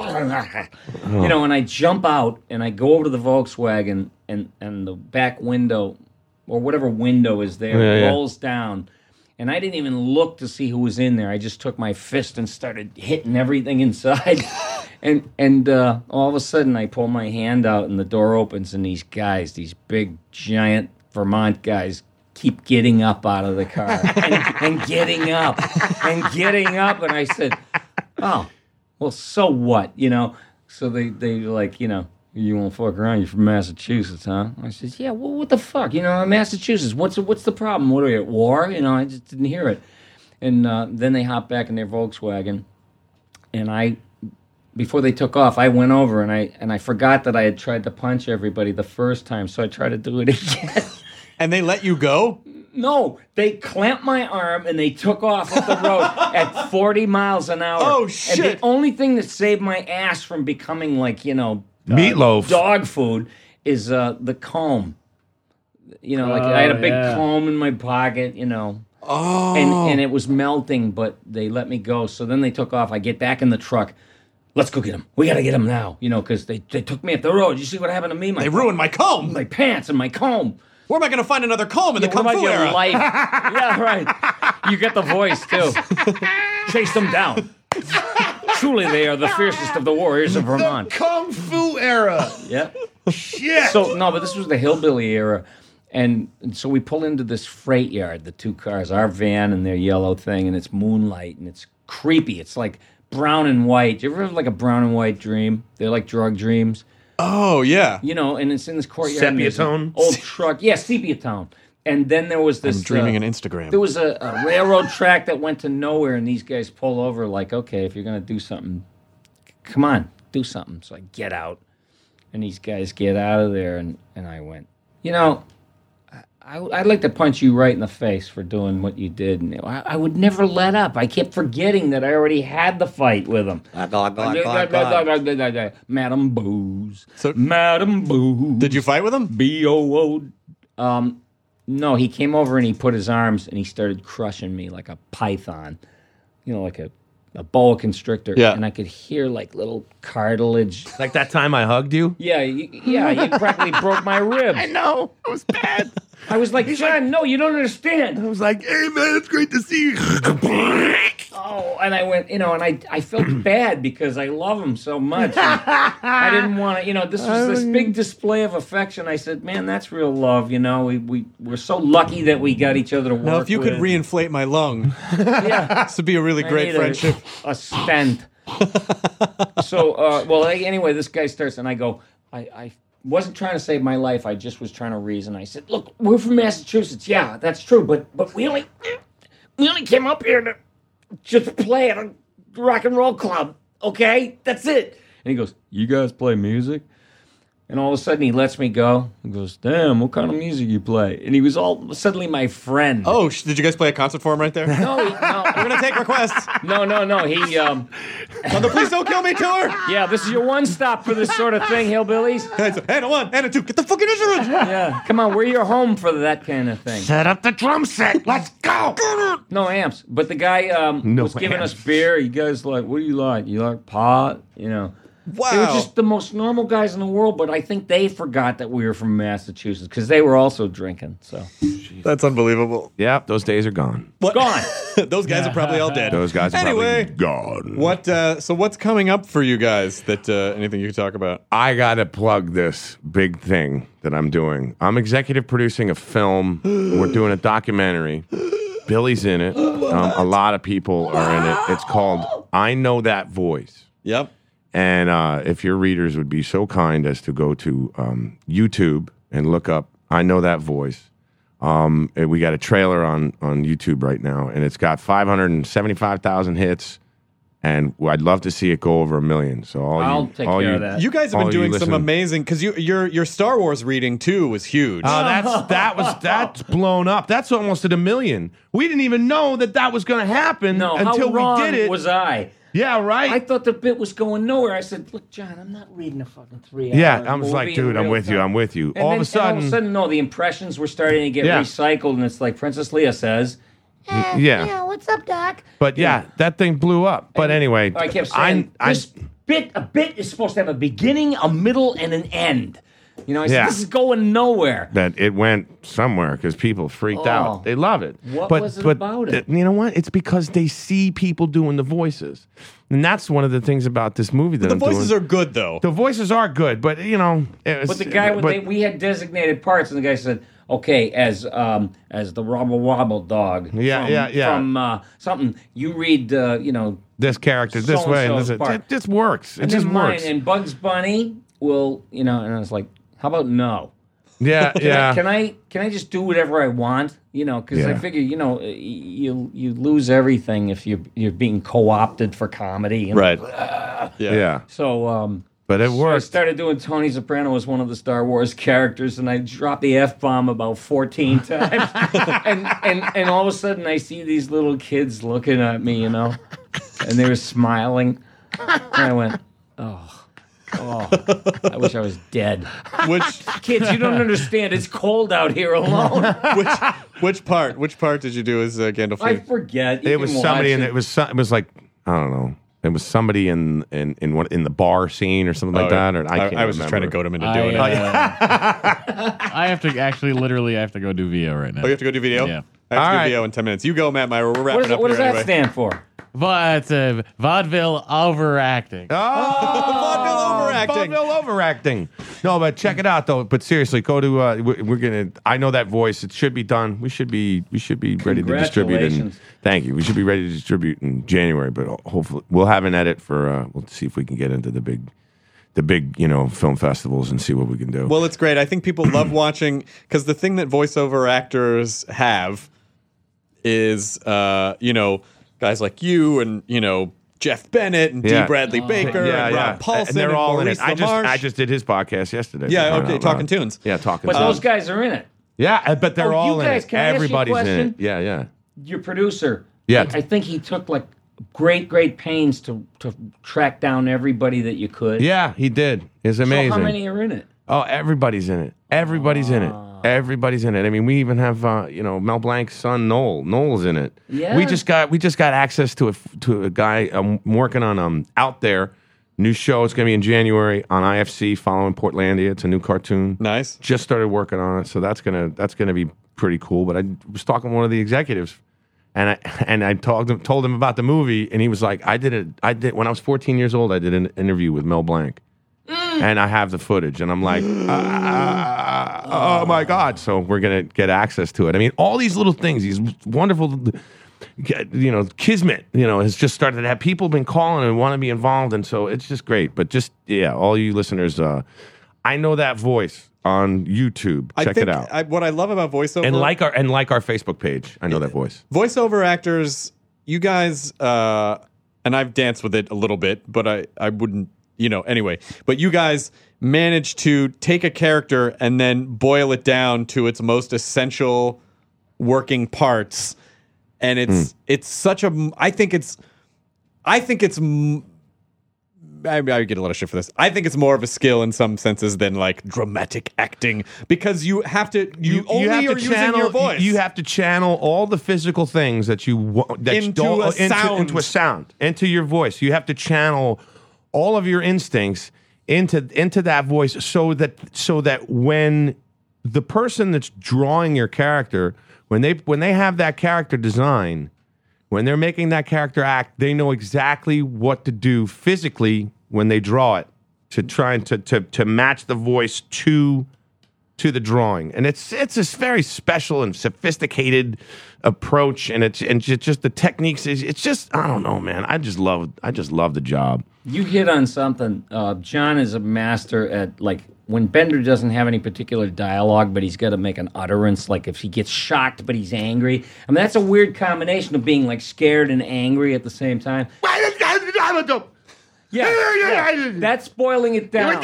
You know, and I jump out, and I go over to the Volkswagen, and, and the back window, or whatever window is there, Yeah, yeah. rolls down. And I didn't even look to see who was in there. I just took my fist and started hitting everything inside. and and uh, all of a sudden, I pull my hand out, and the door opens, and these guys, these big, giant Vermont guys, keep getting up out of the car and, and getting up and getting up. And I said, oh, well, so what? You know? So they, they like, you know, you won't fuck around. You're from Massachusetts, huh? I said, yeah, well, what the fuck? You know, I'm Massachusetts. What's what's the problem? What are we at war? You know, I just didn't hear it. And uh, then they hopped back in their Volkswagen. And I, before they took off, I went over and I and I forgot that I had tried to punch everybody the first time. So I tried to do it again. And they let you go? No, they clamped my arm and they took off up the road at forty miles an hour. Oh, And shit. the only thing that saved my ass from becoming like, you know, uh, Meatloaf. dog food is uh, the comb. You know, like I had a big yeah. comb in my pocket, you know. Oh. And, and it was melting, but they let me go. So then they took off. I get back in the truck. Let's go get him. We got to get him now. You know, because they, they took me up the road. You see what happened to me? My They ruined my comb. my pants and my comb. Where am I going to find another comb in the Yeah, Kung what about Fu your era? life? Yeah, right. You get the voice, too. Chase them down. Truly, they are the fiercest of the warriors of Vermont. Kung Fu era. Yeah. Shit. So, no, but this was the hillbilly era. And, and so we pull into this freight yard, the two cars, our van and their yellow thing, and it's moonlight, and it's creepy. It's like brown and white. Do you ever have like a brown and white dream? They're like drug dreams. Oh, yeah. You know, and it's in this courtyard. and Sepia there's an tone? Old truck. Yeah, sepia tone. And then there was this. I'm dreaming uh, on Instagram. There was a, a railroad track that went to nowhere, and these guys pull over like, okay, if you're going to do something, come on, do something. So I get out, and these guys get out of there, and, and I went, you know, I, I'd like to punch you right in the face for doing what you did. And I, I would never let up. I kept forgetting that I already had the fight with him. Madam Booze. So- Madam Booze. Did you fight with him? B O O. Um, no, he came over and he put his arms and he started crushing me like a python. You know, like a, a boa constrictor. Yeah. And I could hear like little cartilage. Like that time I hugged you? Yeah, you, yeah, you practically broke my ribs. I know. It was bad. I was like, John, no, you don't understand. I was like, hey, man, it's great to see you. Oh, and I went, you know, and I I felt bad because I love him so much. And I didn't want to, you know, this was this big display of affection. I said, man, that's real love, you know. We we we're so lucky that we got each other to work Now, if you could with. reinflate my lung, yeah, this would be a really I great need a- friendship. A, stent. So, uh, well, anyway, this guy starts, and I go, I, I wasn't trying to save my life. I just was trying to reason. I said, "Look, we're from Massachusetts. Yeah, that's true. But but we only we only came up here to just play at a rock and roll club. Okay, that's it." And he goes, "You guys play music?" And all of a sudden, he lets me go. He goes, "Damn, what kind of music you play?" And he was all suddenly my friend. Oh, sh- did you guys play a concert for him right there? No, he, no. We're gonna take requests No, no, no. He, um, on the Please Don't Kill Me tour. yeah, this is your one stop for this sort of thing, hillbillies. And a one, and a two. Get the fucking instruments. Yeah, come on, we're your home for that kind of thing. Set up the drum set. Let's go. No amps, but the guy um, No was giving amps. us beer. You guys like, what do you like? You like pot? You know. Wow. They were just the most normal guys in the world, but I think they forgot that we were from Massachusetts because they were also drinking. So That's unbelievable. Yeah, those days are gone. What? gone. Those guys are probably all dead. Those guys are Anyway, probably gone. what? Uh, so what's coming up for you guys? That uh, anything you can talk about? I gotta plug this big thing that I'm doing. I'm executive producing a film. We're doing a documentary. Billy's in it. Um, a lot of people are in it. It's called I Know That Voice. Yep. And uh, if your readers would be so kind as to go to um, YouTube and look up I Know That Voice. Um, and we got a trailer on, on YouTube right now, and it's got five hundred seventy-five thousand hits. And I'd love to see it go over a million. So all I'll you, take all care you, of that. You guys have all been you doing some listen- amazing because you your your Star Wars reading too was huge. Oh, that's that was that's blown up. That's almost at a million. We didn't even know that that was going to happen No, until how wrong we did it. was I? yeah, right. I thought the bit was going nowhere. I said, "Look, John, I'm not reading a fucking three hour yeah, I was like, movie in dude, I'm real with you. time." I'm with you. And all then, of a sudden, and all of a sudden, no, the impressions were starting to get Yeah. recycled, and it's like Princess Leia says, yeah. Yeah, what's up, Doc? But yeah, that thing blew up. But anyway, I kept saying, I, this bit, a bit is supposed to have a beginning, a middle, and an end. You know, I said, Yeah. this is going nowhere. that it went somewhere because people freaked Oh. out. They love it. What but, was it but about it? th- You know what? It's because they see people doing the voices, and that's one of the things about this movie that the I'm voices doing. are good though. the voices are good, but you know, it was, But the guy, but, they, we had designated parts, and the guy said, "Okay, as um, as the Wobble Wobble dog, Yeah, from, yeah, yeah. from uh, something you read, uh, you know, this character this way, and So-and-so's this, part. it just works. It and just then mine, works. and Bugs Bunny will, you know." And I was like, "How about no? Yeah, Can, yeah. I, can I can I just do whatever I want? You know, because I Yeah. figure, you know, you you lose everything if you you're being co-opted for comedy, you know? Right. yeah. So, um, But it so I worked. started doing Tony Soprano as one of the Star Wars characters, and I dropped the F bomb about fourteen times. and, and and all of a sudden, I see these little kids looking at me, you know, and they were smiling. And I went, oh, oh, I wish I was dead. Which Kids, you don't understand. It's cold out here alone. which which part? Which part did you do as uh, I Gandalf? forget. You It can was watch somebody, and it. it was some, it was like I don't know. It was somebody in in in what in the bar scene or something like Oh, that. Or I, I, can't I was just trying to remember. goad him into I, doing uh, it. I have to actually, literally, I have to go do V O right now. Oh, you have to go do video. Yeah. I have to All do right. video in ten minutes. You go, Matt Meyer. We're wrapping What, is, up what does here that anyway. stand for? But it's a vaudeville overacting. Vaudeville overacting. Vaudeville overacting. No, but check it out though. But seriously, go to. Uh, we're, we're gonna. I know that voice. It should be done. We should be. We should be ready to distribute. In, Congratulations. thank you. We should be ready to distribute in January. But hopefully, we'll have an edit for. Uh, we'll see if we can get into the big, the big, you know, film festivals and see what we can do. Well, it's great. I think people love watching because the thing that voiceover actors have is, uh, you know, guys like you and you know Jeff Bennett and Yeah. D. Bradley Baker yeah, and yeah. Rob Paulson and they're all Maurice in it. I just. LaMarche. I just did his podcast yesterday. Yeah, for crying okay, out Talking loud. Tunes. Yeah, talking. But Tunes. those guys are in it. Yeah, but they're Oh, all you in guys, it. can I ask you a Everybody's in question? it. Yeah, yeah. Your producer. Yeah. I, I think he took like great, great pains to to track down everybody that you could. Yeah, he did. It's amazing. So how many are in it? Oh, everybody's in it. Everybody's in it. Everybody's in it. I mean, we even have uh, you know Mel Blanc's son Noel. Noel's in it. Yeah. We just got we just got access to a to a guy um, working on um Out There, new show. It's gonna be in January on I F C following Portlandia. It's a new cartoon. Nice. Just started working on it, so that's gonna that's gonna be pretty cool. But I was talking to one of the executives. And I and I told him told him about the movie, and he was like, "I did it. I did when I was fourteen years old. I did an interview with Mel Blanc, and I have the footage." And I'm like, ah, "Oh my god!" So we're gonna get access to it. I mean, all these little things, these wonderful, you know, kismet, you know, has just started to have people been calling and want to be involved, and so it's just great. But just yeah, all you listeners, uh, I Know That Voice on YouTube. I Check think it out. I, what I love about voiceover and like our and like our Facebook page. I Know That Voice. voiceover actors, you guys, uh, and I've danced with it a little bit, but I, I wouldn't, you know, anyway. But you guys manage to take a character and then boil it down to its most essential working parts, and it's mm. it's such a. I think it's, I think it's. I, I get a lot of shit for this. I think it's more of a skill in some senses than like dramatic acting, because you have to you, you only you have are to using channel, your voice. You have to channel all the physical things that you want that Into you a into, sound. into a sound, into your voice. You have to channel all of your instincts into into that voice, so that so that when the person that's drawing your character, when they when they have that character design, when they're making that character act, they know exactly what to do physically when they draw it to try and to, to, to match the voice to to the drawing. And it's it's this very special and sophisticated approach, and it's and just, just the techniques is it's just I don't know, man. I just love I just love the job. You hit on something. Uh, John is a master at, like, when Bender doesn't have any particular dialogue, but he's got to make an utterance, like if he gets shocked but he's angry. I mean, that's a weird combination of being like scared and angry at the same time. Yeah, yeah. That's boiling it down.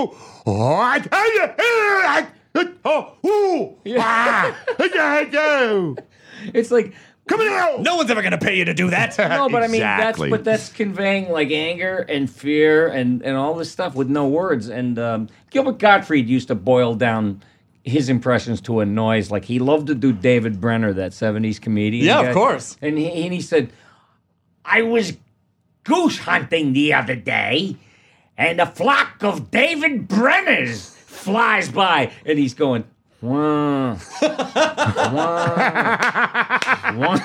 It's like, come here. No one's ever going to pay you to do that. No, but I mean, Exactly. that's but that's conveying like anger and fear and, and all this stuff with no words. And um, Gilbert Gottfried used to boil down his impressions to a noise. Like, he loved to do David Brenner, that seventies comedian. Yeah, guy. of course. And he, and he said, I was goose hunting the other day, and a flock of David Brenners flies by. And he's going, wah, wah, wah.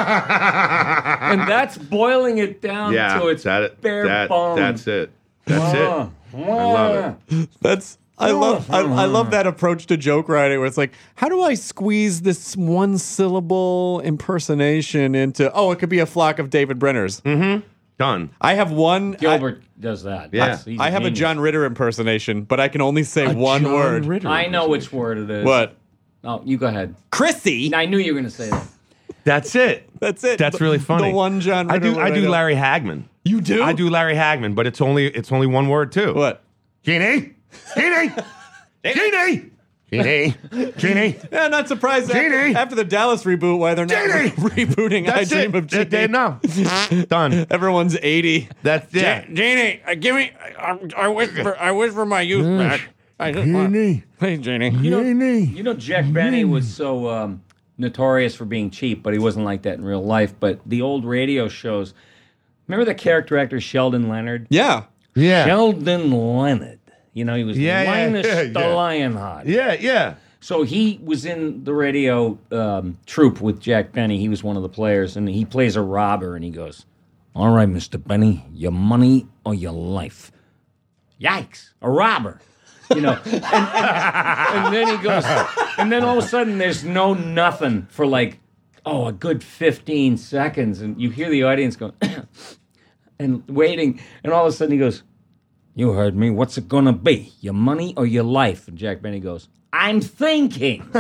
And that's boiling it down Yeah, to its that, bare that, bones. that's it. That's Wah, it. I love it. That's I love I, I love that approach to joke writing, where it's like, how do I squeeze this one syllable impersonation into? Oh, it could be a flock of David Brenners. Mm-hmm. Done. I have one. Gilbert does that. Yeah. That's- he's I, I have a genius. John Ritter impersonation, but I can only say one John word. Ritter I know which word it is. What? Oh, you go ahead. Chrissy. I knew you were going to say that. That's it. That's it. That's The- really funny. The one John I Ritter do. word I do know. Larry Hagman. You do? I do Larry Hagman, but it's only it's only one word too. What? Genie, Genie, Genie, Genie, Genie. Yeah, not surprised after, Genie. after the Dallas reboot why they're not Genie. re- rebooting That's I Dream it. of Genie. They- they- no. Done. Everyone's eighty. That's it. Genie, uh, give me. I, I whisper. I whisper my youth back. I just want. Genie, Hey, Janie. You know, Genie. you know, Jack Benny was so um, notorious for being cheap, but he wasn't like that in real life. But the old radio shows, remember the character actor Sheldon Leonard? Yeah. Yeah. Sheldon Leonard. You know, he was Yeah, yeah, Linus yeah, the yeah. Lionheart. Yeah. Yeah. So he was in the radio um, troupe with Jack Benny. He was one of the players, and he plays a robber, and he goes, all right, Mister Benny, your money or your life? Yikes, a robber. You know, and, and, and then he goes, and then all of a sudden there's no nothing for like, oh, a good fifteen seconds, and you hear the audience going, and waiting, and all of a sudden he goes, you heard me, what's it gonna be, your money or your life? And Jack Benny goes, I'm thinking.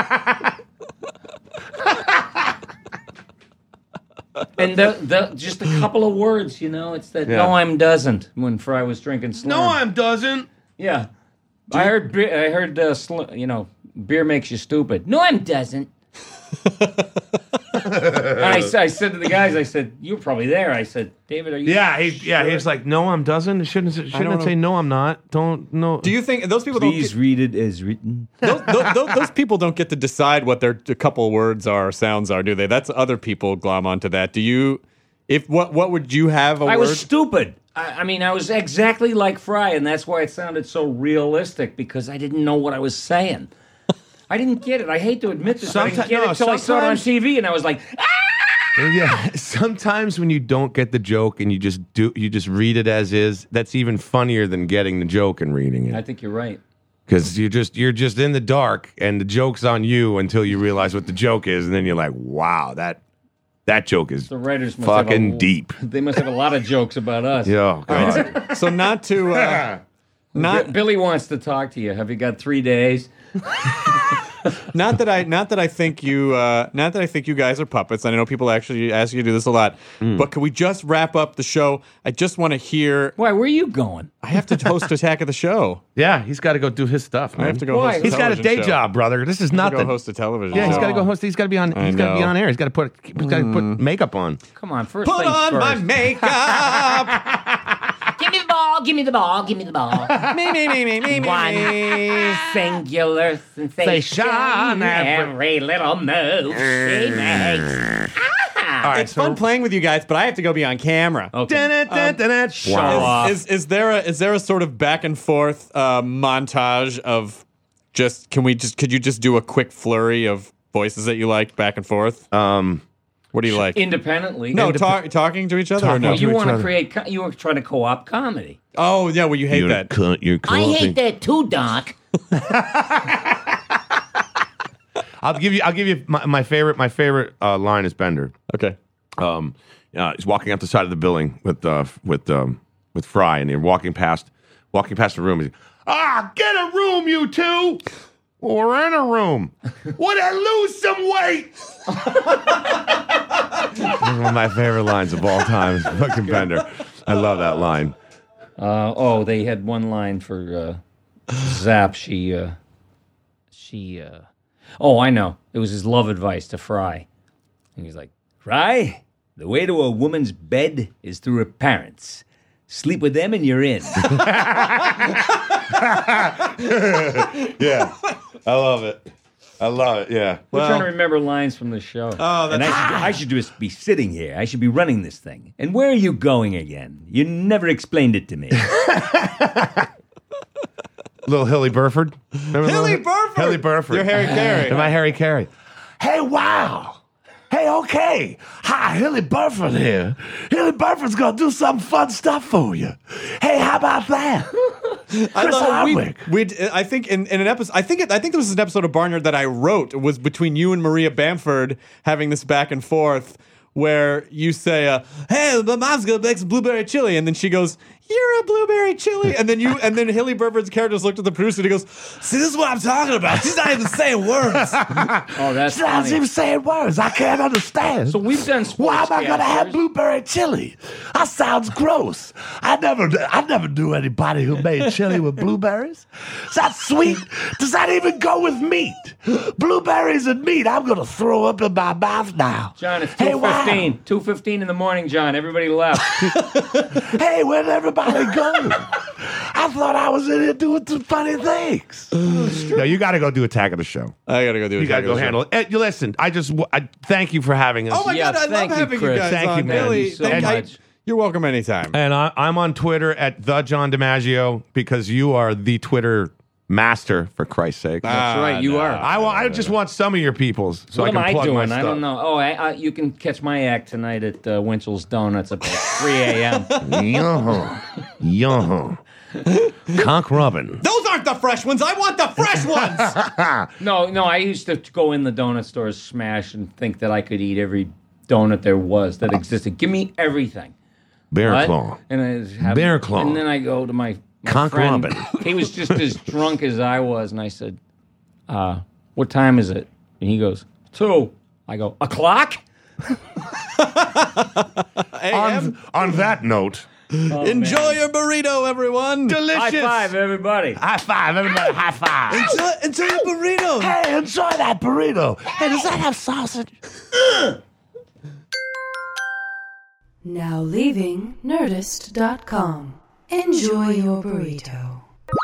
And the, the, just a couple of words, you know, it's that Yeah. no, I'm doesn't, when Fry was drinking Slurm. No, I'm doesn't. Yeah. I heard, be- I heard, uh, sl- you know, beer makes you stupid. No, I'm doesn't. And I, s- I said to the guys, I said, you were probably there. I said, David, are you? Yeah. He, yeah. He was like, no, I'm doesn't. Shouldn't shouldn't don't it say no, I'm not? Don't no. Do you think those people don't get, read it as written. those, those, those, those people don't get to decide what their a couple words are, sounds are, do they? That's other people glom onto that. Do you? If what what would you have a I word? was stupid. I, I mean, I was exactly like Fry, and that's why it sounded so realistic, because I didn't know what I was saying. I didn't get it. I hate to admit this. I didn't Someti- get no, it until I saw it on sometimes- T V, and I was like, ah! Yeah, sometimes when you don't get the joke and you just do, you just read it as is. That's even funnier than getting the joke and reading I it, think you're right. because you're just you're just in the dark and the joke's on you until you realize what the joke is, and then you're like, wow, that that joke is The writers must have fucking a, deep. They must have a lot of jokes about us. Oh God, So not to uh, Not Billy wants to talk to you. Have you got three days? not that I not that I think you uh, not that I think you guys are puppets. I know people actually ask you to do this a lot. But can we just wrap up the show? I just want to hear. Why? Where are you going? I have to host Attack of the Show. Yeah, he's got to go do his stuff, man. I have to go Why? host. He's got a day television show. job, brother. This is I have to nothing. go host a television. Yeah, he's show. got to go host. He's got to be on. I He's got to be know. on air. He's got to put. He's got to put makeup on. Come on, first Put things on first. my makeup. Give me the ball, give me the ball, give me the ball. me, me, me, me, me, me. One singular sensation. Sensation, Every little move she makes. All right, It's fun playing with you guys, but I have to go be on camera. Okay. Dun-dun-dun-dun-dun. Show Wow. off. Is, is there a is there a sort of back and forth uh, montage of just can we just could you just do a quick flurry of voices that you like back and forth? Um, What do you like? Independently. no, talk, talking to each other or Talking no? to You each want to other. create? Co- you were trying to co-op comedy. Oh yeah, well you hate you're that. cunt. You're I cunt. hate that too, Doc. I'll give you. I'll give you my, my favorite. My favorite uh, line is Bender. Okay. Um, uh, he's walking up the side of the building with uh, with um, with Fry, and they're walking past, walking past the room. He's ah, get a room, you two. Well, we're in a room. Would I lose some weight? One of my favorite lines of all time is fucking Bender. I love that line. Uh, oh, they had one line for uh, Zap. She, uh, she. Uh, oh, I know. It was his love advice to Fry. And he's like, Fry, the way to a woman's bed is through her parents. Sleep with them and you're in. Yeah, I love it. I love it. Yeah. We're trying to remember lines from the show. Oh, that's and I should, I should just be sitting here. I should be running this thing. And where are you going again? You never explained it to me. Little Hilly Burford. Remember Hilly little- Burford. Hilly Burford. You're Harry Carey. Am I Harry Carey? Hey, wow. Hey, okay. Hi, Hilly Burford here. Hilly Burford's gonna do some fun stuff for you. Hey, how about that? I Chris love we, Hardwick. we'd, I think in, in an episode, I think it, I think there was an episode of Barnyard that I wrote. It was between you and Maria Bamford having this back and forth where you say, uh, "Hey, my mom's gonna make some blueberry chili," and then she goes, "You're a blueberry chili," and then you and then Hilly Burford's characters looked at the producer and he goes, "See, this is what I'm talking about. She's not even saying words." Oh, that's She's not funny. even saying words. I can't understand. So we've done Why am I gonna have sportscasters. blueberry chili? That sounds gross. I never, I never knew anybody who made chili with blueberries. Is that sweet? Does that even go with meat? Blueberries and meat. I'm gonna throw up in my mouth now. John, it's Hey, two wow. fifteen. two fifteen in the morning, John. Everybody left. Hey, where'd everybody go? I thought I was in here doing some funny things. No, you got to go do Attack of the Show. I gotta go do it. You got to go handle it. Eh, you listen, I just, w- I thank you for having us. Oh my Yeah, god, I love thank you, having you Chris. guys Thank on. you, man. Really, Thank you so thank- I- much. you're welcome anytime. And I, I'm on Twitter at the John DiMaggio because you are the Twitter master, for Christ's sake. That's right, you are. I want. I just want some of your peoples so what I can am I plug my doing? stuff. I don't know. Oh, I, I, you can catch my act tonight at uh, Winchell's Donuts at three a.m. Yo, yo, Conk Robin. Those aren't the fresh ones. I want the fresh ones. No, no, I used to go in the donut stores, smash, and think that I could eat every donut there was that existed. Give me everything. Bear What? Claw. And I just have, Bear Claw. And then I go to my, my Conk friend. Robin. He was just as drunk as I was, and I said, uh, "What time is it?" And he goes, two. I go, "A clock?" On, on that note, Enjoy your burrito, everyone. delicious. High five, everybody. High five, everybody. High five. Enjoy, enjoy your burrito. Hey, enjoy that burrito. Hey, does that have sausage? Now leaving Nerdist dot com. Enjoy your burrito.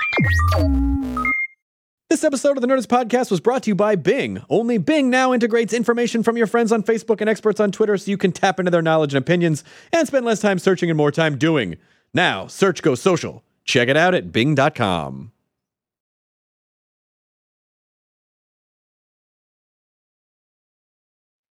This episode of the Nerdist Podcast was brought to you by Bing. Only Bing now integrates information from your friends on Facebook and experts on Twitter so you can tap into their knowledge and opinions and spend less time searching and more time doing. Now, search goes social. Check it out at bing dot com.